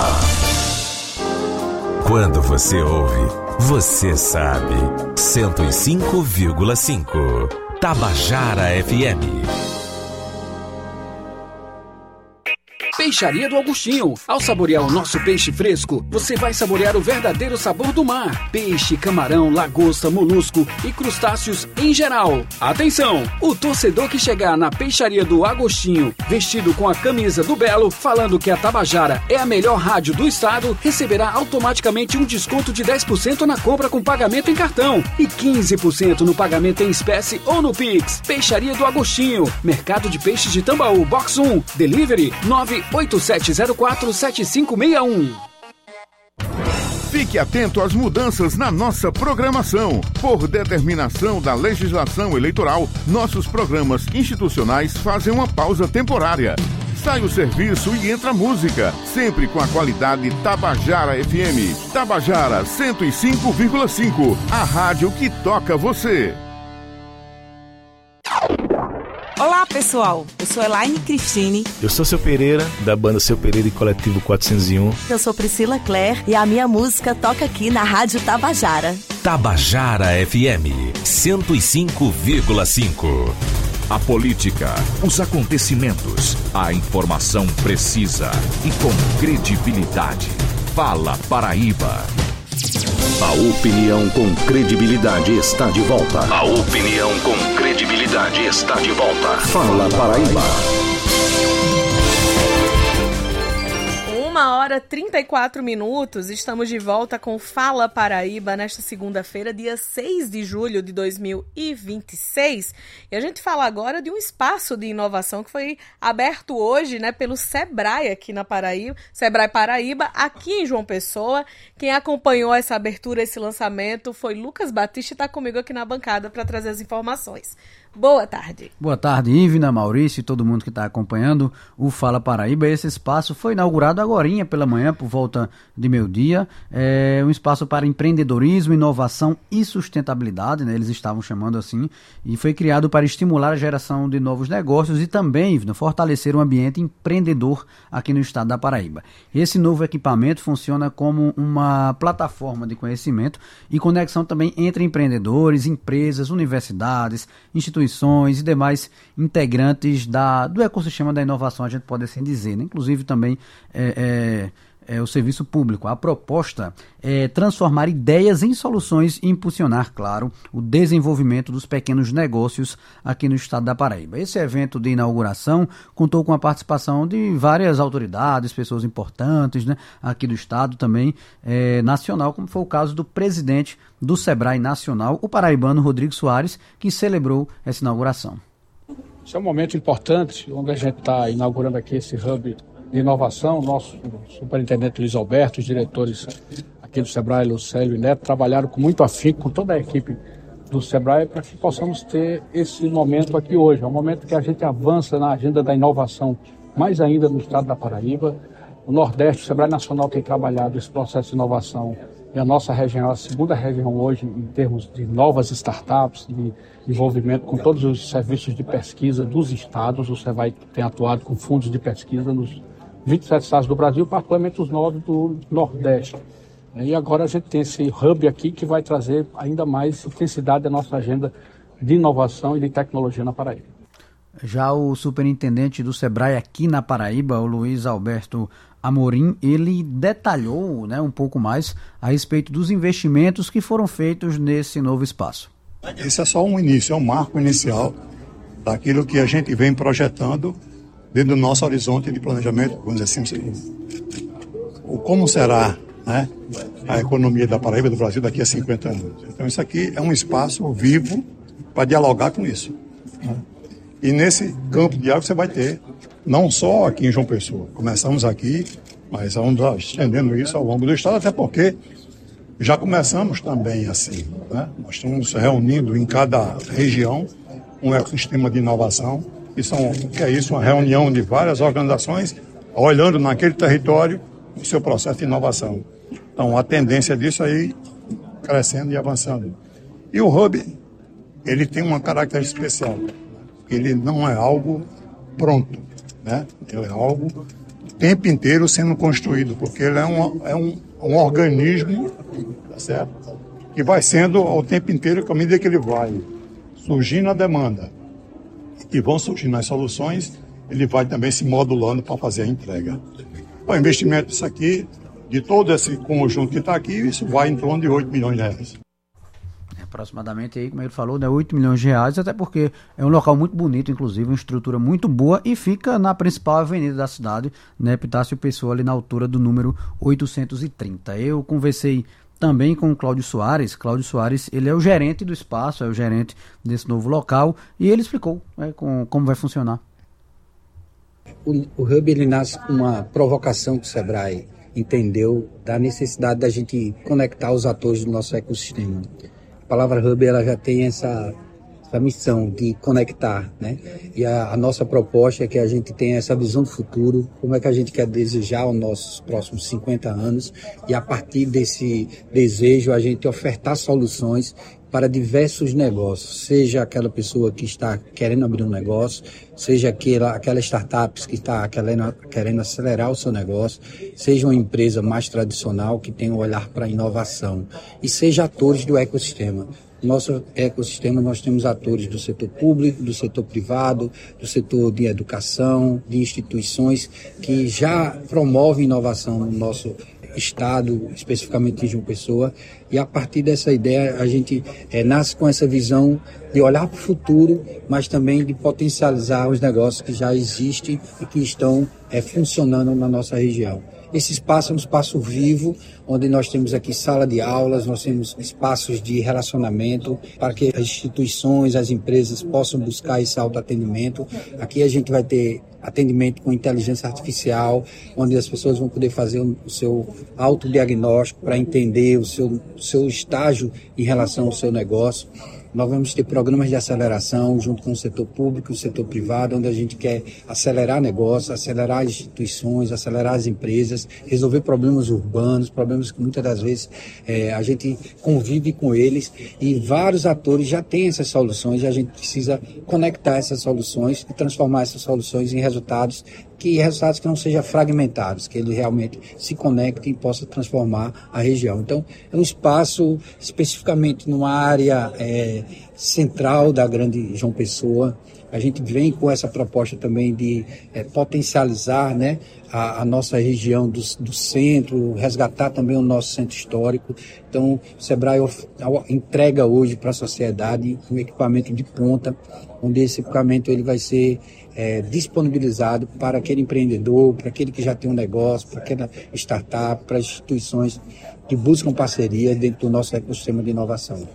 Quando você ouve, você sabe. cento e cinco vírgula cinco Tabajara F M. Peixaria do Augustinho. Ao saborear o nosso peixe fresco, você vai saborear o verdadeiro sabor do mar. Peixe, camarão, lagosta, molusco e crustáceos em geral. Atenção! O torcedor que chegar na Peixaria do Agostinho, vestido com a camisa do Belo, falando que a Tabajara é a melhor rádio do estado, receberá automaticamente um desconto de dez por cento na compra com pagamento em cartão e quinze por cento no pagamento em espécie ou no Pix. Peixaria do Agostinho. Mercado de Peixes de Tambaú, Box um. Delivery nove oito sete zero quatro sete cinco seis um. Fique atento às mudanças na nossa programação. Por determinação da legislação eleitoral, nossos programas institucionais fazem uma pausa temporária. Sai o serviço e entra a música, sempre com a qualidade Tabajara F M. Tabajara cento e cinco vírgula cinco, a rádio que toca você. Olá, pessoal. Eu sou Elaine Cristine. Eu sou Seu Pereira, da banda Seu Pereira e Coletivo quatrocentos e um. Eu sou Priscila Clare e a minha música toca aqui na Rádio Tabajara. Tabajara F M cento e cinco vírgula cinco. A política, os acontecimentos, a informação precisa e com credibilidade. Fala Paraíba. A opinião com credibilidade está de volta. A opinião com credibilidade está de volta. Fala Paraíba. Uma hora e trinta e quatro minutos, estamos de volta com Fala Paraíba nesta segunda-feira, dia seis de julho de dois mil e vinte e seis. E a gente fala agora de um espaço de inovação que foi aberto hoje, né, pelo Sebrae aqui na Paraíba, Sebrae Paraíba, aqui em João Pessoa. Quem acompanhou essa abertura, esse lançamento, foi Lucas Batista e está comigo aqui na bancada para trazer as informações. Boa tarde. Boa tarde, Ivna, Maurício e todo mundo que está acompanhando o Fala Paraíba. Esse espaço foi inaugurado agorinha pela manhã, por volta de meio-dia. É um espaço para empreendedorismo, inovação e sustentabilidade, né? Eles estavam chamando assim, e foi criado para estimular a geração de novos negócios e também, Ivna, fortalecer o ambiente empreendedor aqui no estado da Paraíba. Esse novo equipamento funciona como uma plataforma de conhecimento e conexão também entre empreendedores, empresas, universidades, instituições e demais integrantes da, do ecossistema da inovação, a gente pode assim dizer, né? Inclusive também é, é, é o serviço público. A proposta é transformar ideias em soluções e impulsionar, claro, o desenvolvimento dos pequenos negócios aqui no estado da Paraíba. Esse evento de inauguração contou com a participação de várias autoridades, pessoas importantes, né, aqui do estado também, é, nacional, como foi o caso do presidente do Sebrae Nacional, o paraibano Rodrigo Soares, que celebrou essa inauguração. Esse é um momento importante, onde a gente está inaugurando aqui esse hub de inovação. Nosso superintendente Luiz Alberto, os diretores aqui do Sebrae, Lucélio e Neto, trabalharam com muito afinco com toda a equipe do Sebrae para que possamos ter esse momento aqui hoje. É um momento que a gente avança na agenda da inovação, mais ainda no estado da Paraíba. O Nordeste, o Sebrae Nacional tem trabalhado esse processo de inovação. E a nossa região é a segunda região hoje em termos de novas startups, de envolvimento com todos os serviços de pesquisa dos estados. O Sebrae tem atuado com fundos de pesquisa nos vinte e sete estados do Brasil, particularmente os nove do Nordeste. E agora a gente tem esse hub aqui que vai trazer ainda mais intensidade à nossa agenda de inovação e de tecnologia na Paraíba. Já o superintendente do Sebrae aqui na Paraíba, o Luiz Alberto Amorim, ele detalhou, né, um pouco mais a respeito dos investimentos que foram feitos nesse novo espaço. Esse é só um início, é um marco inicial daquilo que a gente vem projetando dentro do nosso horizonte de planejamento, vamos dizer assim, o como será, né, a economia da Paraíba, do Brasil, daqui a cinquenta anos. Então isso aqui é um espaço vivo para dialogar com isso, né? E nesse campo de água você vai ter, não só aqui em João Pessoa, começamos aqui, mas vamos estendendo isso ao longo do estado, até porque já começamos também assim, né? Nós estamos reunindo em cada região um ecossistema de inovação, que, são, que é isso, uma reunião de várias organizações, olhando naquele território o seu processo de inovação. Então, a tendência disso aí, crescendo e avançando. E o Hub, ele tem uma característica especial. Ele não é algo pronto, né? Ele é algo o tempo inteiro sendo construído, porque ele é um, é um, um organismo, tá certo? Que vai sendo ao tempo inteiro, à medida que ele vai surgindo a demanda e vão surgindo as soluções, ele vai também se modulando para fazer a entrega. O investimento disso aqui, de todo esse conjunto que está aqui, isso vai em torno de oito milhões de reais. Aproximadamente, aí, como ele falou, né, oito milhões de reais, até porque é um local muito bonito, inclusive, uma estrutura muito boa e fica na principal avenida da cidade, né, Epitácio Pessoa, ali na altura do número oitocentos e trinta. Eu conversei também com o Cláudio Soares. Cláudio Soares, ele é o gerente do espaço, é o gerente desse novo local, e ele explicou, né, com, como vai funcionar. O, o Hub, ele nasce com uma provocação que o Sebrae entendeu da necessidade da gente conectar os atores do nosso ecossistema. A palavra Hub, ela já tem essa, essa missão de conectar, né? E a, a nossa proposta é que a gente tenha essa visão do futuro, como é que a gente quer desejar os nossos próximos cinquenta anos, e a partir desse desejo a gente ofertar soluções para diversos negócios, seja aquela pessoa que está querendo abrir um negócio, seja aquela, aquela startup que está querendo, querendo acelerar o seu negócio, seja uma empresa mais tradicional que tem um olhar para a inovação, e seja atores do ecossistema. No nosso ecossistema nós temos atores do setor público, do setor privado, do setor de educação, de instituições que já promovem inovação no nosso estado, especificamente em João Pessoa, e a partir dessa ideia a gente é, nasce com essa visão de olhar para o futuro, mas também de potencializar os negócios que já existem e que estão é, funcionando na nossa região. Esse espaço é um espaço vivo, onde nós temos aqui sala de aulas, nós temos espaços de relacionamento para que as instituições, as empresas possam buscar esse autoatendimento. Aqui a gente vai ter atendimento com inteligência artificial, onde as pessoas vão poder fazer o seu autodiagnóstico para entender o seu, o seu estágio em relação ao seu negócio. Nós vamos ter programas de aceleração junto com o setor público e o setor privado, onde a gente quer acelerar negócios, acelerar as instituições, acelerar as empresas, resolver problemas urbanos, problemas que muitas das vezes é, a gente convive com eles, e vários atores já têm essas soluções e a gente precisa conectar essas soluções e transformar essas soluções em resultados que resultados que não sejam fragmentados, que ele realmente se conecte e possa transformar a região. Então, é um espaço especificamente numa área é, central da grande João Pessoa. A gente vem com essa proposta também de é, potencializar, né, a, a nossa região do, do centro, resgatar também o nosso centro histórico. Então, o Sebrae of, entrega hoje para a sociedade um equipamento de ponta, onde esse equipamento ele vai ser É, disponibilizado para aquele empreendedor, para aquele que já tem um negócio, para aquela startup, para as instituições que buscam parcerias dentro do nosso ecossistema de inovação.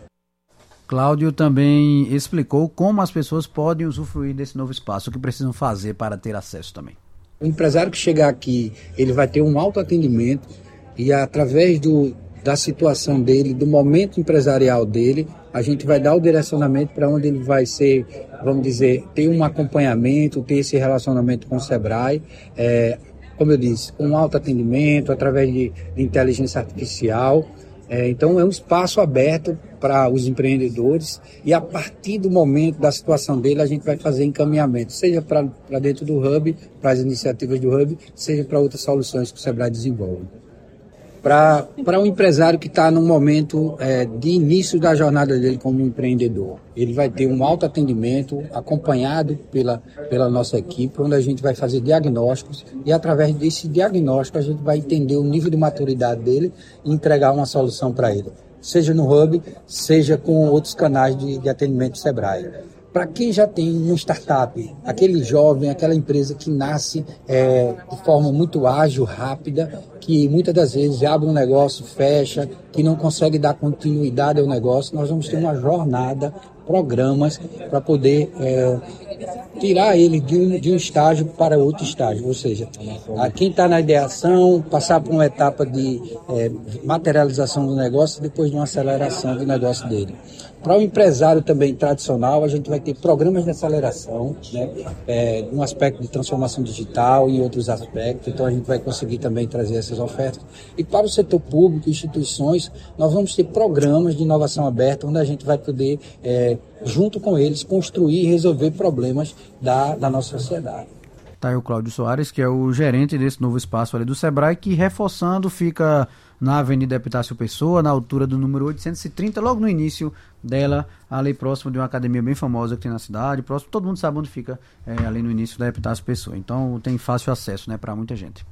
Cláudio também explicou como as pessoas podem usufruir desse novo espaço, o que precisam fazer para ter acesso também. O empresário que chegar aqui, ele vai ter um autoatendimento e através do, da situação dele, do momento empresarial dele, a gente vai dar o direcionamento para onde ele vai ser, vamos dizer, ter um acompanhamento, ter esse relacionamento com o Sebrae, é, como eu disse, com um autoatendimento, através de, de inteligência artificial. É, então é um espaço aberto para os empreendedores e a partir do momento da situação dele a gente vai fazer encaminhamento, seja para dentro do Hub, para as iniciativas do Hub, seja para outras soluções que o Sebrae desenvolve. Para um empresário que está num momento é, de início da jornada dele como empreendedor, ele vai ter um autoatendimento acompanhado pela, pela nossa equipe, onde a gente vai fazer diagnósticos e através desse diagnóstico a gente vai entender o nível de maturidade dele e entregar uma solução para ele, seja no Hub, seja com outros canais de, de atendimento do Sebrae. Para quem já tem uma startup, aquele jovem, aquela empresa que nasce é, de forma muito ágil, rápida, que muitas das vezes abre um negócio, fecha, que não consegue dar continuidade ao negócio, nós vamos ter uma jornada programas para poder é, tirar ele de um, de um estágio para outro estágio, ou seja, a quem está na ideação, passar por uma etapa de é, materialização do negócio e depois de uma aceleração do negócio dele. Para o empresário também tradicional, a gente vai ter programas de aceleração, né, é, um aspecto de transformação digital e outros aspectos, então a gente vai conseguir também trazer essas ofertas. E para o setor público, instituições, nós vamos ter programas de inovação aberta, onde a gente vai poder, é, junto com eles, construir e resolver problemas da, da nossa sociedade. Tá aí o Cláudio Soares, que é o gerente desse novo espaço ali do Sebrae, que, reforçando, fica na Avenida Epitácio Pessoa, na altura do número oitocentos e trinta, logo no início dela, ali próximo de uma academia bem famosa que tem na cidade, próximo, todo mundo sabe onde fica, é, ali no início da Epitácio Pessoa. Então tem fácil acesso, né, para muita gente.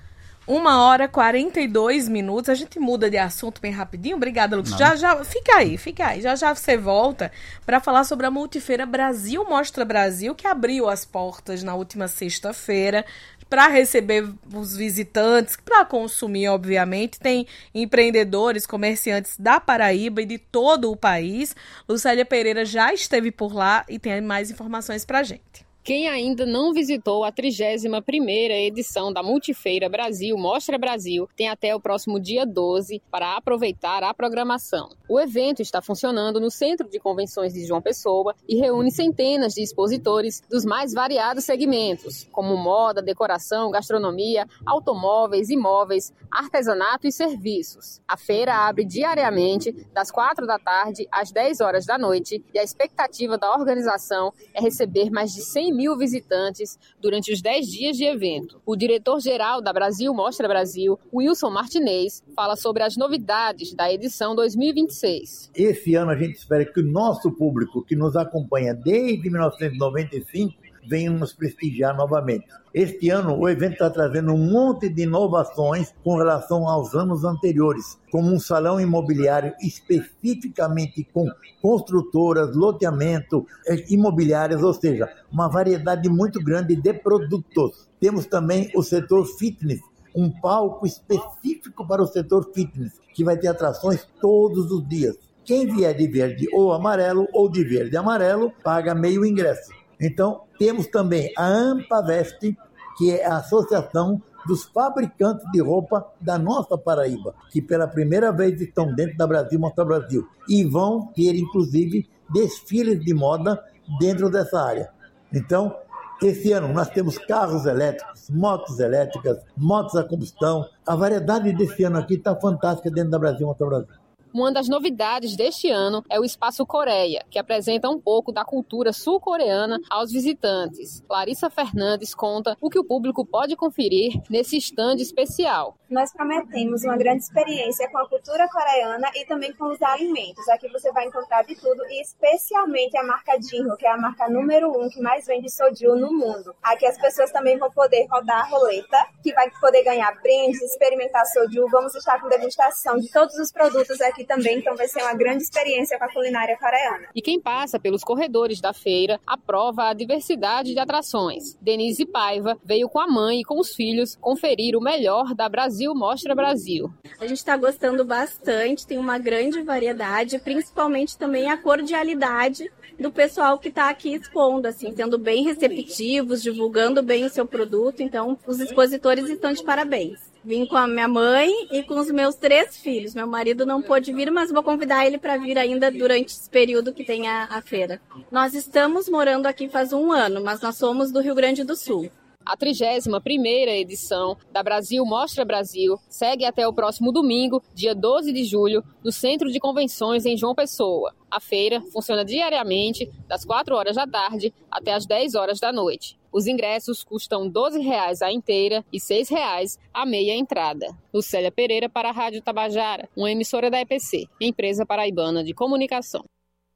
Uma hora e quarenta e dois minutos, a gente muda de assunto bem rapidinho. Obrigada, Lucas. Já, já, fica aí, fica aí. Já já você volta para falar sobre a Multifeira Brasil Mostra Brasil, que abriu as portas na última sexta-feira para receber os visitantes, para consumir, obviamente. Tem empreendedores, comerciantes da Paraíba e de todo o país. Lucélia Pereira já esteve por lá e tem mais informações para a gente. Quem ainda não visitou a trigésima primeira edição da Multifeira Brasil Mostra Brasil tem até o próximo dia doze para aproveitar a programação. O evento está funcionando no Centro de Convenções de João Pessoa e reúne centenas de expositores dos mais variados segmentos, como moda, decoração, gastronomia, automóveis, imóveis, artesanato e serviços. A feira abre diariamente das quatro da tarde às dez horas da noite e a expectativa da organização é receber mais de cem mil visitantes durante os dez dias de evento. O diretor-geral da Brasil Mostra Brasil, Wilson Martinez, fala sobre as novidades da edição dois mil e vinte e seis. Esse ano a gente espera que o nosso público, que nos acompanha desde mil novecentos e noventa e cinco, venha nos prestigiar novamente. Este ano o evento está trazendo um monte de inovações com relação aos anos anteriores, como um salão imobiliário especificamente com construtoras, loteamento, imobiliárias, ou seja, uma variedade muito grande de produtos. Temos também o setor fitness, um palco específico para o setor fitness, que vai ter atrações todos os dias. Quem vier de verde ou amarelo, ou de verde e amarelo, paga meio ingresso. Então, temos também a Ampavest, que é a Associação dos Fabricantes de Roupa da nossa Paraíba, que pela primeira vez estão dentro da Brasil Mostra Brasil e vão ter, inclusive, desfiles de moda dentro dessa área. Então, esse ano nós temos carros elétricos, motos elétricas, motos a combustão. A variedade desse ano aqui está fantástica dentro da Brasil Mostra Brasil. Uma das novidades deste ano é o Espaço Coreia, que apresenta um pouco da cultura sul-coreana aos visitantes. Larissa Fernandes conta o que o público pode conferir nesse stand especial. Nós prometemos uma grande experiência com a cultura coreana e também com os alimentos. Aqui você vai encontrar de tudo, e especialmente a marca Jinho, que é a marca número um que mais vende soju no mundo. Aqui as pessoas também vão poder rodar a roleta, que vai poder ganhar brindes, experimentar soju. Vamos estar com degustação de todos os produtos aqui também, então vai ser uma grande experiência com a culinária coreana. E quem passa pelos corredores da feira aprova a diversidade de atrações. Denise Paiva veio com a mãe e com os filhos conferir o melhor da Brasil Mostra Brasil. A gente está gostando bastante, tem uma grande variedade, principalmente também a cordialidade do pessoal que está aqui expondo, assim, sendo bem receptivos, divulgando bem o seu produto, então os expositores estão de parabéns. Vim com a minha mãe e com os meus três filhos. Meu marido não pôde vir, mas vou convidar ele para vir ainda durante esse período que tem a, a feira. Nós estamos morando aqui faz um ano, mas nós somos do Rio Grande do Sul. A trigésima primeira edição da Brasil Mostra Brasil segue até o próximo domingo, dia doze de julho, no Centro de Convenções em João Pessoa. A feira funciona diariamente, das quatro horas da tarde até as dez horas da noite. Os ingressos custam doze reais a inteira e seis reais a meia entrada. Lucélia Pereira para a Rádio Tabajara, uma emissora da E P C, empresa paraibana de comunicação.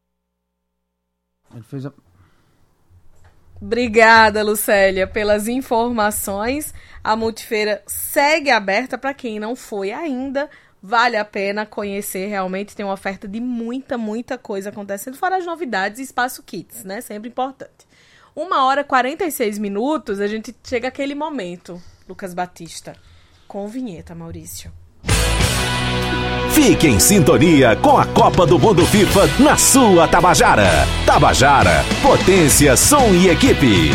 Ele fez a... Obrigada, Lucélia, pelas informações. A Multifeira segue aberta para quem não foi ainda. Vale a pena conhecer, realmente tem uma oferta de muita, muita coisa acontecendo, fora as novidades e Espaço Kids, né? Sempre importante. Uma hora e quarenta e seis minutos, a gente chega àquele momento, Lucas Batista, com vinheta, Maurício. Fique em sintonia com a Copa do Mundo FIFA na sua Tabajara. Tabajara, potência, som e equipe.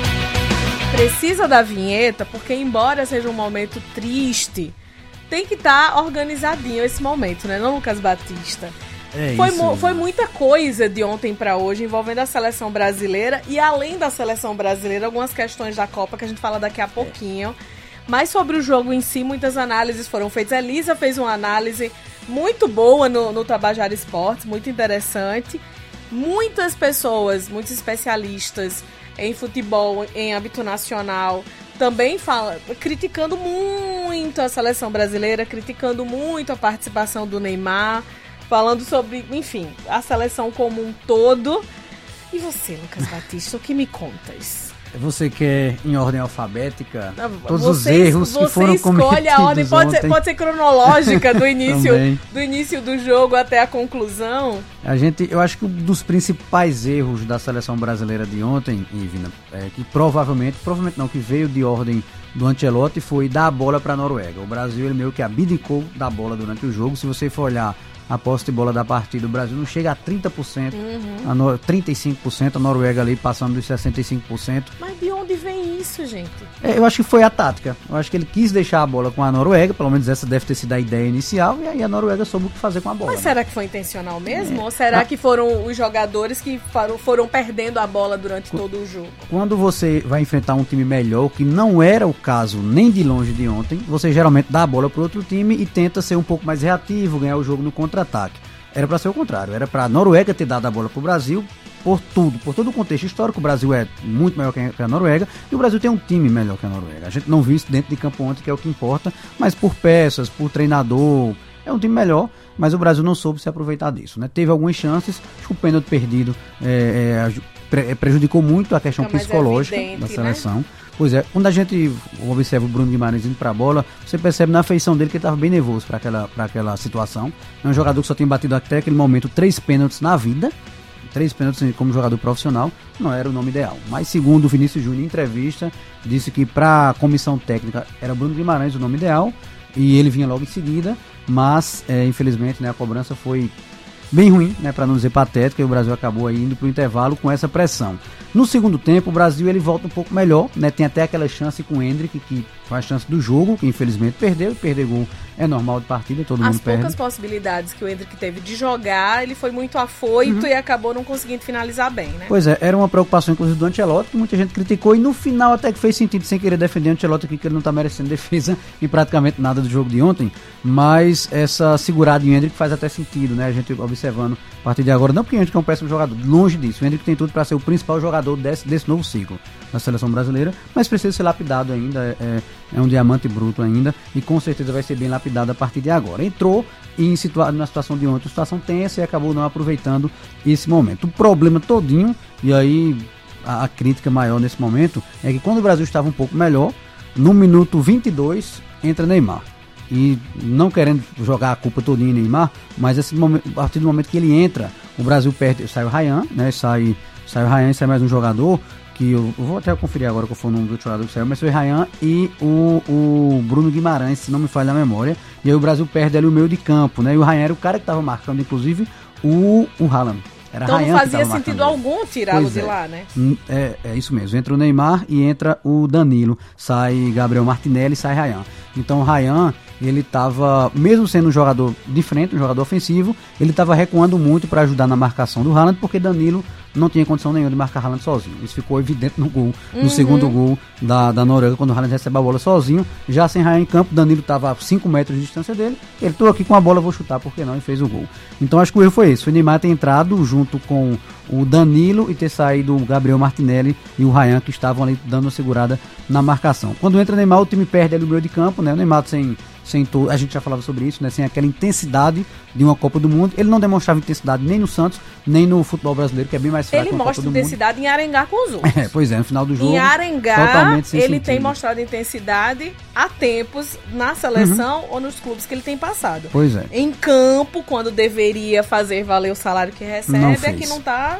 Precisa da vinheta porque, embora seja um momento triste, tem que estar tá organizadinho esse momento, né, não, Lucas Batista? É foi, isso, mu- foi muita coisa de ontem para hoje envolvendo a seleção brasileira e, além da seleção brasileira, algumas questões da Copa que a gente fala daqui a pouquinho. Mas sobre o jogo em si, muitas análises foram feitas. A Elisa fez uma análise muito boa no, no Tabajara Esportes, muito interessante. Muitas pessoas, muitos especialistas em futebol, em âmbito nacional, também fala, criticando muito a seleção brasileira, criticando muito a participação do Neymar, falando sobre, enfim, a seleção como um todo. E você, Lucas Batista, o que me contas? Você quer em ordem alfabética? Não, todos você, os erros que foram cometidos. Você escolhe a ordem, pode ser, pode ser cronológica do início, do início do jogo até a conclusão. A gente, eu acho que um dos principais erros da seleção brasileira de ontem, Ivina, é que provavelmente, provavelmente não, que veio de ordem do Ancelotti, foi dar a bola para a Noruega. O Brasil, ele meio que abdicou da bola durante o jogo. Se você for olhar a posse de bola da partida, o Brasil não chega a trinta por cento, uhum. a no, trinta e cinco por cento, a Noruega ali passando dos sessenta e cinco por cento. Mas de onde vem isso, gente? É, eu acho que foi a tática. Eu acho que ele quis deixar a bola com a Noruega, pelo menos essa deve ter sido a ideia inicial, e aí a Noruega soube o que fazer com a bola. Mas né? será que foi intencional mesmo? É. Ou será ah. que foram os jogadores que foram, foram perdendo a bola durante Qu- todo o jogo? Quando você vai enfrentar um time melhor, que não era o caso nem de longe de ontem, você geralmente dá a bola para outro time e tenta ser um pouco mais reativo, ganhar o jogo no contra-ataque. Era para ser o contrário, era para a Noruega ter dado a bola para o Brasil por tudo, por todo o contexto histórico. O Brasil é muito melhor que a Noruega e o Brasil tem um time melhor que a Noruega. A gente não viu isso dentro de campo ontem, que é o que importa, mas por peças, por treinador, é um time melhor, mas o Brasil não soube se aproveitar disso, né? Teve algumas chances, acho que o pênalti perdido é, é, prejudicou muito a questão Fica psicológica evidente, da seleção. Né? Pois é, quando a gente observa o Bruno Guimarães indo pra bola, você percebe na feição dele que ele estava bem nervoso para aquela, pra aquela situação. É um jogador que só tem batido até aquele momento três pênaltis na vida, três pênaltis como jogador profissional, não era o nome ideal. Mas segundo o Vinícius Júnior em entrevista, disse que para a comissão técnica era Bruno Guimarães o nome ideal, e ele vinha logo em seguida, mas é, infelizmente, né, a cobrança foi bem ruim, né, para não dizer patética, e o Brasil acabou aí indo para o intervalo com essa pressão. No segundo tempo, o Brasil ele volta um pouco melhor, né, tem até aquela chance com o Hendrick, que faz chance do jogo, que infelizmente perdeu, e perder gol é normal de partida, todo As mundo perde. As poucas possibilidades que o Hendrick teve de jogar, ele foi muito afoito uhum. e acabou não conseguindo finalizar bem, né? Pois é, era uma preocupação inclusive do Ancelotti, que muita gente criticou, e no final até que fez sentido, sem querer defender o Ancelotti aqui, que ele não tá merecendo defesa em praticamente nada do jogo de ontem, mas essa segurada em Hendrick faz até sentido, né, a gente observando a partir de agora, não porque o Hendrick é um péssimo jogador, longe disso, o Hendrick tem tudo para ser o principal jogador desse, desse novo ciclo da seleção brasileira, mas precisa ser lapidado ainda, é, é um diamante bruto ainda, e com certeza vai ser bem lapidado a partir de agora. Entrou em situa- na situação de ontem, situação tensa, e acabou não aproveitando esse momento. O problema todinho, e aí a, a crítica maior nesse momento, é que quando o Brasil estava um pouco melhor, no minuto vinte e dois entra Neymar. E não querendo jogar a culpa todinha em Neymar, mas esse momento, a partir do momento que ele entra, o Brasil perde, sai o Ryan, né, sai, sai o Ryan e sai mais um jogador, que eu, eu vou até conferir agora qual foi o nome do jogador que saiu, mas foi o Ryan e o, o Bruno Guimarães, se não me falha a memória, e aí o Brasil perde ali o meio de campo, né, e o Ryan era o cara que estava marcando, inclusive, o, o Haaland. Era então Ryan não fazia que sentido algum tirá-lo de é. lá, né? É, é isso mesmo, entra o Neymar e entra o Danilo, sai Gabriel Martinelli e sai Ryan. Então o Ryan, ele estava, mesmo sendo um jogador de frente, um jogador ofensivo, ele estava recuando muito para ajudar na marcação do Haaland, porque Danilo não tinha condição nenhuma de marcar Haaland sozinho. Isso ficou evidente no gol, no uhum. segundo gol da, da Noruega, quando o Haaland recebe a bola sozinho, já sem Ryan em campo, Danilo estava a cinco metros de distância dele, ele tô aqui com a bola, vou chutar, por que não? E fez o gol. Então acho que o erro foi esse, foi o Neymar ter entrado junto com o Danilo e ter saído o Gabriel Martinelli e o Ryan, que estavam ali dando uma segurada na marcação. Quando entra o Neymar, o time perde ali o meio de campo, né? O Neymar sem... sem to... a gente já falava sobre isso, né? Sem aquela intensidade de uma Copa do Mundo. Ele não demonstrava intensidade nem no Santos, nem no futebol brasileiro, que é bem mais fraco. Ele mostra intensidade em Arengá com os outros. É, pois é, no final do jogo. Em Arengá, ele sentido. tem mostrado intensidade há tempos na seleção uhum. ou nos clubes que ele tem passado. Pois é. Em campo, quando deveria fazer valer o salário que recebe, é que não tá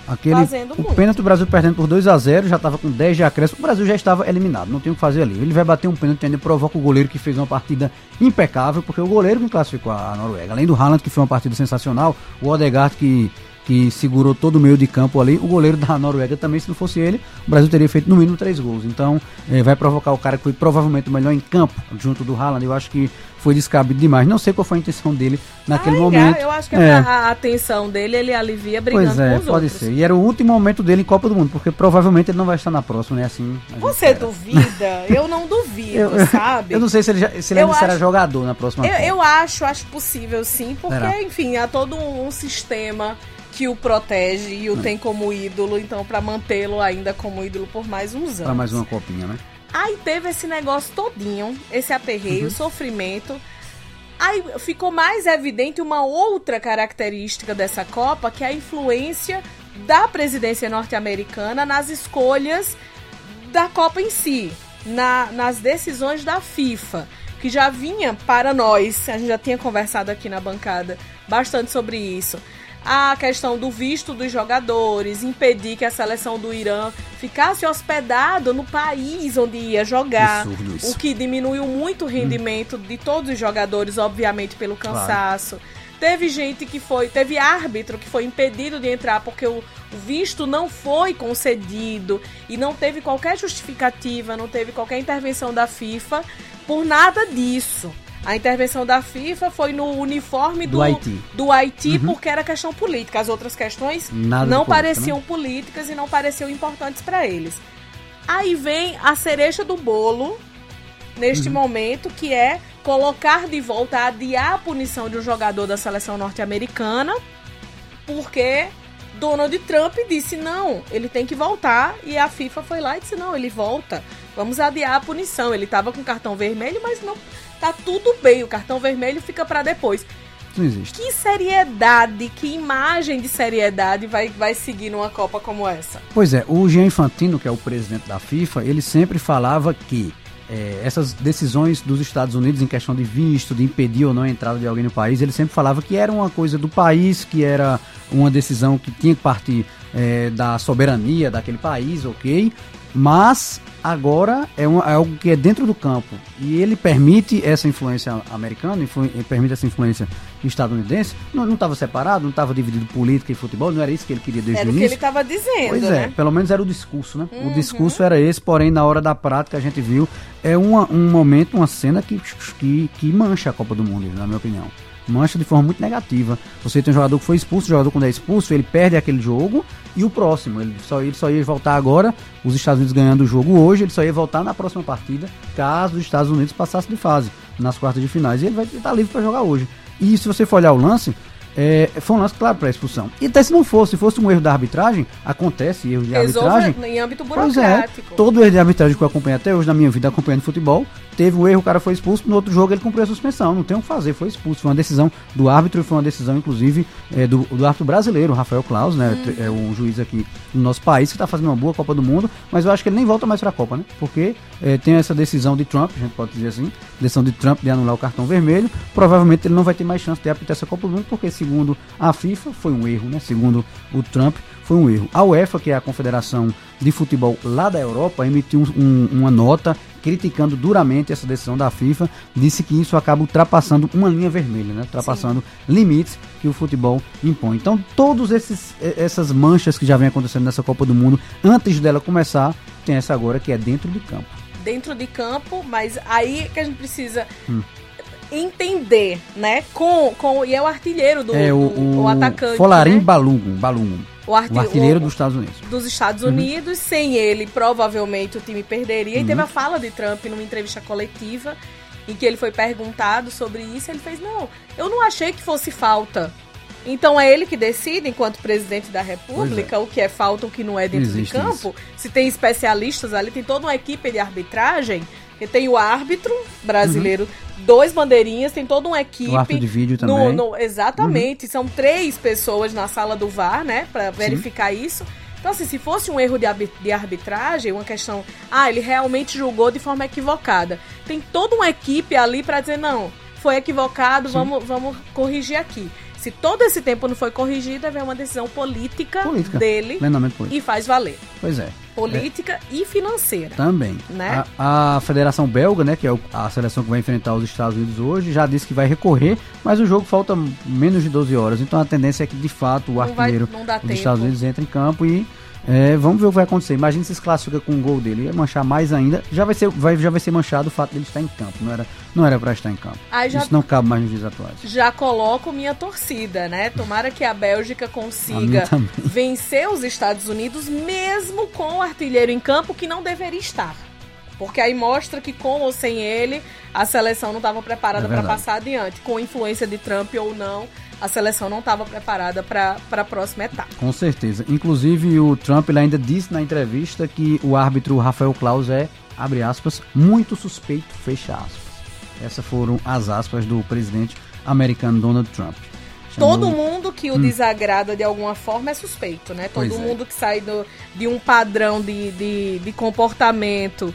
Aquele, fazendo o muito. pênalti, o Brasil perdendo por dois a zero, já estava com dez de acréscimo, o Brasil já estava eliminado, não tem o que fazer ali. Ele vai bater um pênalti, ainda provoca o goleiro que fez uma partida impecável, porque o goleiro que classificou a Noruega, além do Haaland, que fez uma partida sensacional, o Odegaard que, que segurou todo o meio de campo ali, o goleiro da Noruega também, se não fosse ele, o Brasil teria feito no mínimo três gols. Então, eh, vai provocar o cara que foi provavelmente o melhor em campo, junto do Haaland. Eu acho que foi descabido demais. Não sei qual foi a intenção dele naquele Ai, momento. Eu acho que é. a, a atenção dele, ele alivia brigando pois é, com os pode outros. ser. E era o último momento dele em Copa do Mundo, porque provavelmente ele não vai estar na próxima, né? Assim. Você duvida? Eu não duvido, eu, sabe? Eu não sei se ele, já, se ele ainda acho, será jogador na próxima eu, Copa. eu acho, acho possível sim, porque, Será? enfim, há todo um, um sistema que o protege e o hum. tem como ídolo, então para mantê-lo ainda como ídolo por mais uns anos. Para mais uma copinha, né? Aí teve esse negócio todinho, esse aperreio, uhum. sofrimento. Aí ficou mais evidente uma outra característica dessa Copa, que é a influência da presidência norte-americana nas escolhas da Copa em si, na, nas decisões da FIFA, que já vinha para nós, a gente já tinha conversado aqui na bancada bastante sobre isso. A questão do visto dos jogadores, impedir que a seleção do Irã ficasse hospedada no país onde ia jogar, o que diminuiu muito o rendimento hum. de todos os jogadores, obviamente pelo cansaço. Claro. Teve gente que foi, teve árbitro que foi impedido de entrar porque o visto não foi concedido e não teve qualquer justificativa, não teve qualquer intervenção da FIFA por nada disso. A intervenção da FIFA foi no uniforme do, do Haiti, do Haiti uhum. porque era questão política. As outras questões Nada não pareciam política, né? políticas e não pareciam importantes para eles. Aí vem a cereja do bolo, neste uhum. momento, que é colocar de volta, adiar a punição de um jogador da seleção norte-americana, porque Donald Trump disse não, ele tem que voltar, e a FIFA foi lá e disse não, ele volta, vamos adiar a punição. Ele estava com cartão vermelho, mas não... Tá tudo bem, o cartão vermelho fica pra depois. Não existe. Que seriedade, que imagem de seriedade vai, vai seguir numa Copa como essa? Pois é, o Gianni Infantino, que é o presidente da FIFA, ele sempre falava que é, essas decisões dos Estados Unidos em questão de visto, de impedir ou não a entrada de alguém no país, ele sempre falava que era uma coisa do país, que era uma decisão que tinha que partir é, da soberania daquele país, ok? Mas agora é, um, é algo que é dentro do campo e ele permite essa influência americana, influ, permite essa influência estadunidense. Não estava separado, não estava dividido política e futebol, não era isso que ele queria desde o início. Era o que ele estava dizendo, Pois né? é, pelo menos era o discurso, né? Uhum. O discurso era esse, porém na hora da prática a gente viu, é uma, um momento, uma cena que, que, que mancha a Copa do Mundo, na minha opinião. Mancha de forma muito negativa. Você tem um jogador que foi expulso, o jogador quando é expulso, ele perde aquele jogo e o próximo, ele só, ele só ia voltar agora, os Estados Unidos ganhando o jogo hoje, ele só ia voltar na próxima partida, caso os Estados Unidos passassem de fase, nas quartas de finais, e ele vai estar livre para jogar hoje. E se você for olhar o lance, é, foi um lance claro para a expulsão. E até se não fosse, se fosse um erro da arbitragem, acontece erro de Resolve arbitragem. Em âmbito Pois é, todo erro de arbitragem que eu acompanhei até hoje na minha vida acompanhando futebol, teve um erro, o cara foi expulso, no outro jogo ele cumpriu a suspensão, não tem o que fazer, foi expulso. Foi uma decisão do árbitro e foi uma decisão, inclusive, é, do, do árbitro brasileiro, Rafael Claus, né? Hum. É um juiz aqui no nosso país que está fazendo uma boa Copa do Mundo, mas eu acho que ele nem volta mais para a Copa, né? Porque é, tem essa decisão de Trump, a gente pode dizer assim, decisão de Trump de anular o cartão vermelho, provavelmente ele não vai ter mais chance de apitar essa Copa do Mundo, porque segundo a FIFA foi um erro, né? Segundo o Trump, foi um erro. A UEFA, que é a Confederação de Futebol lá da Europa, emitiu um, um, uma nota criticando duramente essa decisão da FIFA, disse que isso acaba ultrapassando uma linha vermelha, né? Ultrapassando Sim. limites que o futebol impõe. Então, todas essas manchas que já vem acontecendo nessa Copa do Mundo, antes dela começar, tem essa agora que é dentro de campo. Dentro de campo, mas aí que a gente precisa... Hum. entender, né? Com, com, e é o artilheiro do, é, o, do o atacante. Folarin né? Balogun, Balogun. O, arti o artilheiro o, dos Estados Unidos. Dos Estados Unidos. Uhum. Sem ele, provavelmente o time perderia. Uhum. E teve a fala de Trump numa entrevista coletiva, em que ele foi perguntado sobre isso. Ele fez, não, eu não achei que fosse falta. Então é ele que decide, enquanto presidente da República, é. o que é falta, o que não é dentro de campo. Isso. Se tem especialistas ali, tem toda uma equipe de arbitragem. E tem o árbitro brasileiro, uhum. dois bandeirinhas, tem toda uma equipe. O árbitro de vídeo também. No, no, exatamente, uhum. são três pessoas na sala do V A R, né, pra verificar Sim. isso. Então, assim, se fosse um erro de, de arbitragem, uma questão, ah, ele realmente julgou de forma equivocada. Tem toda uma equipe ali pra dizer, não, foi equivocado, vamos, vamos corrigir aqui. Se todo esse tempo não foi corrigido, é uma decisão política, política dele política. E faz valer. Pois é. Política é. E financeira. Também. Né? A, a Federação Belga, né, que é a seleção que vai enfrentar os Estados Unidos hoje, já disse que vai recorrer, mas o jogo falta menos de doze horas. Então a tendência é que, de fato, o artilheiro dos Estados Unidos entre em campo e é, vamos ver o que vai acontecer. Imagina se se classifica com um gol dele. Ia manchar mais ainda. Já vai ser, vai, já vai ser manchado o fato dele estar em campo. Não era, não era pra estar em campo. Já, Isso não cabe mais nos dias atuais. Já coloco minha torcida, né? Tomara que a Bélgica consiga a vencer os Estados Unidos, mesmo com o artilheiro em campo, que não deveria estar. Porque aí mostra que com ou sem ele, a seleção não estava preparada é para passar adiante. Com influência de Trump ou não, a seleção não estava preparada para a próxima etapa. Com certeza. Inclusive, o Trump ele ainda disse na entrevista que o árbitro Rafael Claus é, abre aspas, muito suspeito, fecha aspas. Essas foram as aspas do presidente americano Donald Trump. Chamou... Todo mundo que o hum. desagrada de alguma forma é suspeito, né? Todo pois mundo é. que sai do, de um padrão de, de, de comportamento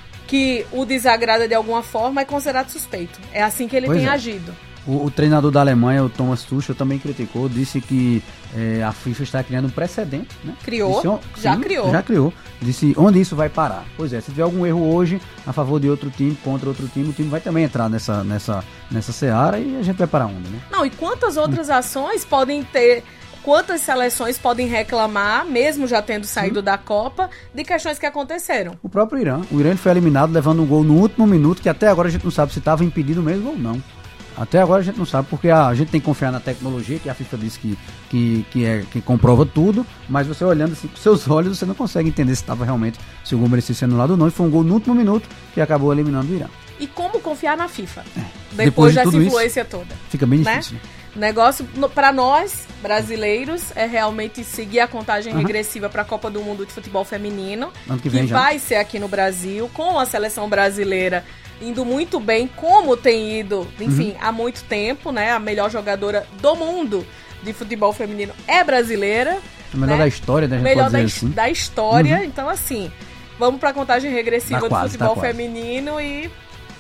que o desagrada de alguma forma é considerado suspeito. É assim que ele pois tem é. agido. O, o treinador da Alemanha, o Thomas Tuchel, também criticou, disse que é, a FIFA está criando um precedente. Né? Criou, disse, já sim, criou. Já criou. Disse onde isso vai parar. Pois é, se tiver algum erro hoje a favor de outro time, contra outro time, o time vai também entrar nessa, nessa, nessa seara e a gente vai parar onde, né? Não, e quantas outras hum. ações podem ter... Quantas seleções podem reclamar, mesmo já tendo saído Sim. da Copa, de questões que aconteceram? O próprio Irã. O Irã foi eliminado levando um gol no último minuto, que até agora a gente não sabe se estava impedido mesmo ou não. Até agora a gente não sabe, porque a gente tem que confiar na tecnologia, que a FIFA diz que, que, que, é, que comprova tudo, mas você olhando assim com seus olhos, você não consegue entender se estava realmente, se o gol merecia ser anulado ou não. E foi um gol no último minuto que acabou eliminando o Irã. E como confiar na FIFA? É. Depois, Depois dessa influência isso, toda. Fica bem né? difícil. Né? O negócio, para nós, brasileiros, é realmente seguir a contagem uhum. regressiva para a Copa do Mundo de Futebol Feminino, ano que, vem que já. vai ser aqui no Brasil, com a seleção brasileira indo muito bem, como tem ido, enfim, uhum. há muito tempo, né? A melhor jogadora do mundo de futebol feminino é brasileira. A melhor né? da história, né? A gente melhor pode da, dizer assim. da história, uhum. então assim, vamos para a contagem regressiva tá do quase, futebol tá feminino e...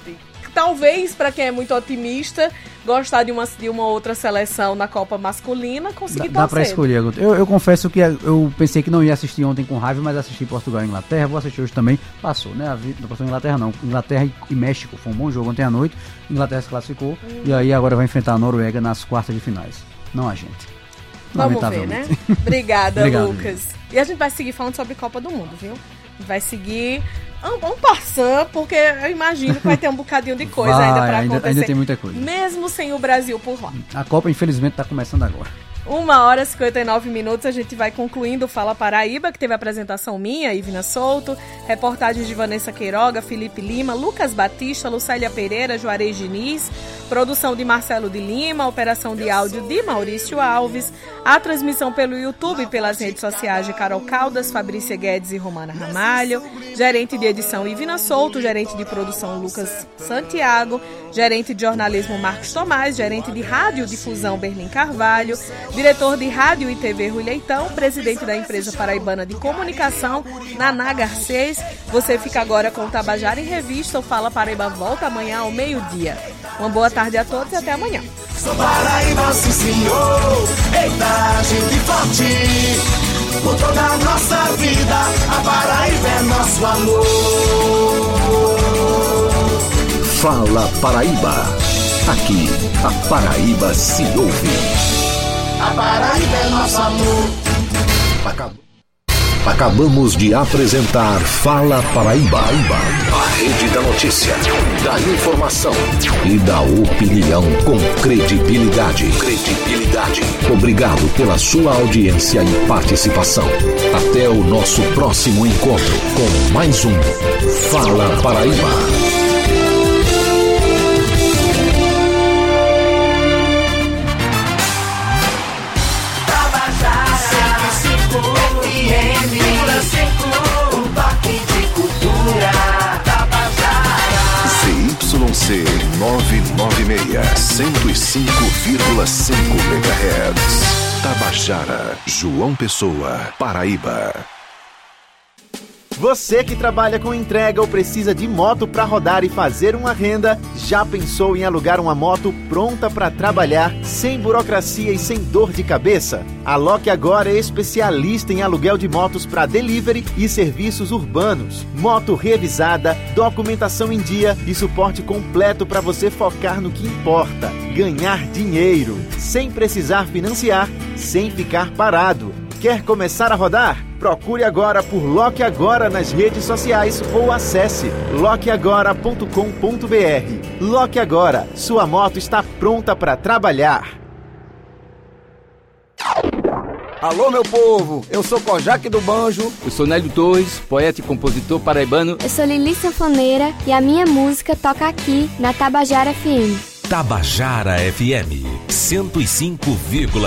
Talvez, para quem é muito otimista, gostar de uma, de uma outra seleção na Copa masculina, conseguir dá, dá pra escolher. Eu, eu confesso que eu pensei que não ia assistir ontem com raiva, mas assisti Portugal e Inglaterra. Vou assistir hoje também. Passou, né? Não passou Inglaterra não. Inglaterra e México. Foi um bom jogo ontem à noite. Inglaterra se classificou. Hum. E aí agora vai enfrentar a Noruega nas quartas de finais. Não a gente. Vamos ver, né? Obrigada, Obrigado, Lucas. amigo. E a gente vai seguir falando sobre Copa do Mundo, viu? Vai seguir... Vamos passar, porque eu imagino que vai ter um bocadinho de coisa vai, ainda pra ainda, acontecer. Ainda tem muita coisa. Mesmo sem o Brasil por lá. A Copa, infelizmente, tá começando agora. Uma hora e cinquenta e nove minutos, a gente vai concluindo o Fala Paraíba, que teve a apresentação minha, Ivina Souto, reportagens de Vanessa Queiroga, Felipe Lima, Lucas Batista, Lucélia Pereira, Juarez Diniz, produção de Marcelo de Lima, operação de áudio de Maurício Alves, a transmissão pelo YouTube e pelas redes sociais de Carol Caldas, Fabrícia Guedes e Romana Ramalho, gerente de edição Ivina Souto, gerente de produção Lucas Santiago, gerente de jornalismo Marcos Tomás, gerente de rádio difusão Berlim Carvalho, diretor de rádio e T V Rui Leitão, presidente da empresa paraibana de comunicação, Naná Garcês. Você fica agora com o Tabajara em Revista. O Fala Paraíba volta amanhã ao meio-dia. Uma boa tarde a todos e até amanhã. Sou Paraíba, sim senhor, eita, gente forte, por toda a nossa vida, a Paraíba é nosso amor. Fala Paraíba, aqui a Paraíba se ouve. A Paraíba é nosso amor. Acab... Acabamos de apresentar Fala Paraíba, a rede da notícia, da informação e da opinião com credibilidade. Credibilidade. Obrigado pela sua audiência e participação. Até o nosso próximo encontro com mais um Fala Paraíba. Z Y C novecentos e noventa e seis, cento e cinco vírgula cinco megahertz. Tabajara, João Pessoa, Paraíba. Você que trabalha com entrega ou precisa de moto para rodar e fazer uma renda, já pensou em alugar uma moto pronta para trabalhar, sem burocracia e sem dor de cabeça? A Lock Agora é especialista em aluguel de motos para delivery e serviços urbanos. Moto revisada, documentação em dia e suporte completo para você focar no que importa: ganhar dinheiro, sem precisar financiar, sem ficar parado. Quer começar a rodar? Procure agora por Lock Agora nas redes sociais ou acesse lock agora ponto com ponto b r. Lock Agora, sua moto está pronta para trabalhar. Alô, meu povo, eu sou Kojak do Banjo. Eu sou Nélio Torres, poeta e compositor paraibano. Eu sou Lili Sanfoneira e a minha música toca aqui na Tabajara F M. Tabajara F M cento e cinco vírgula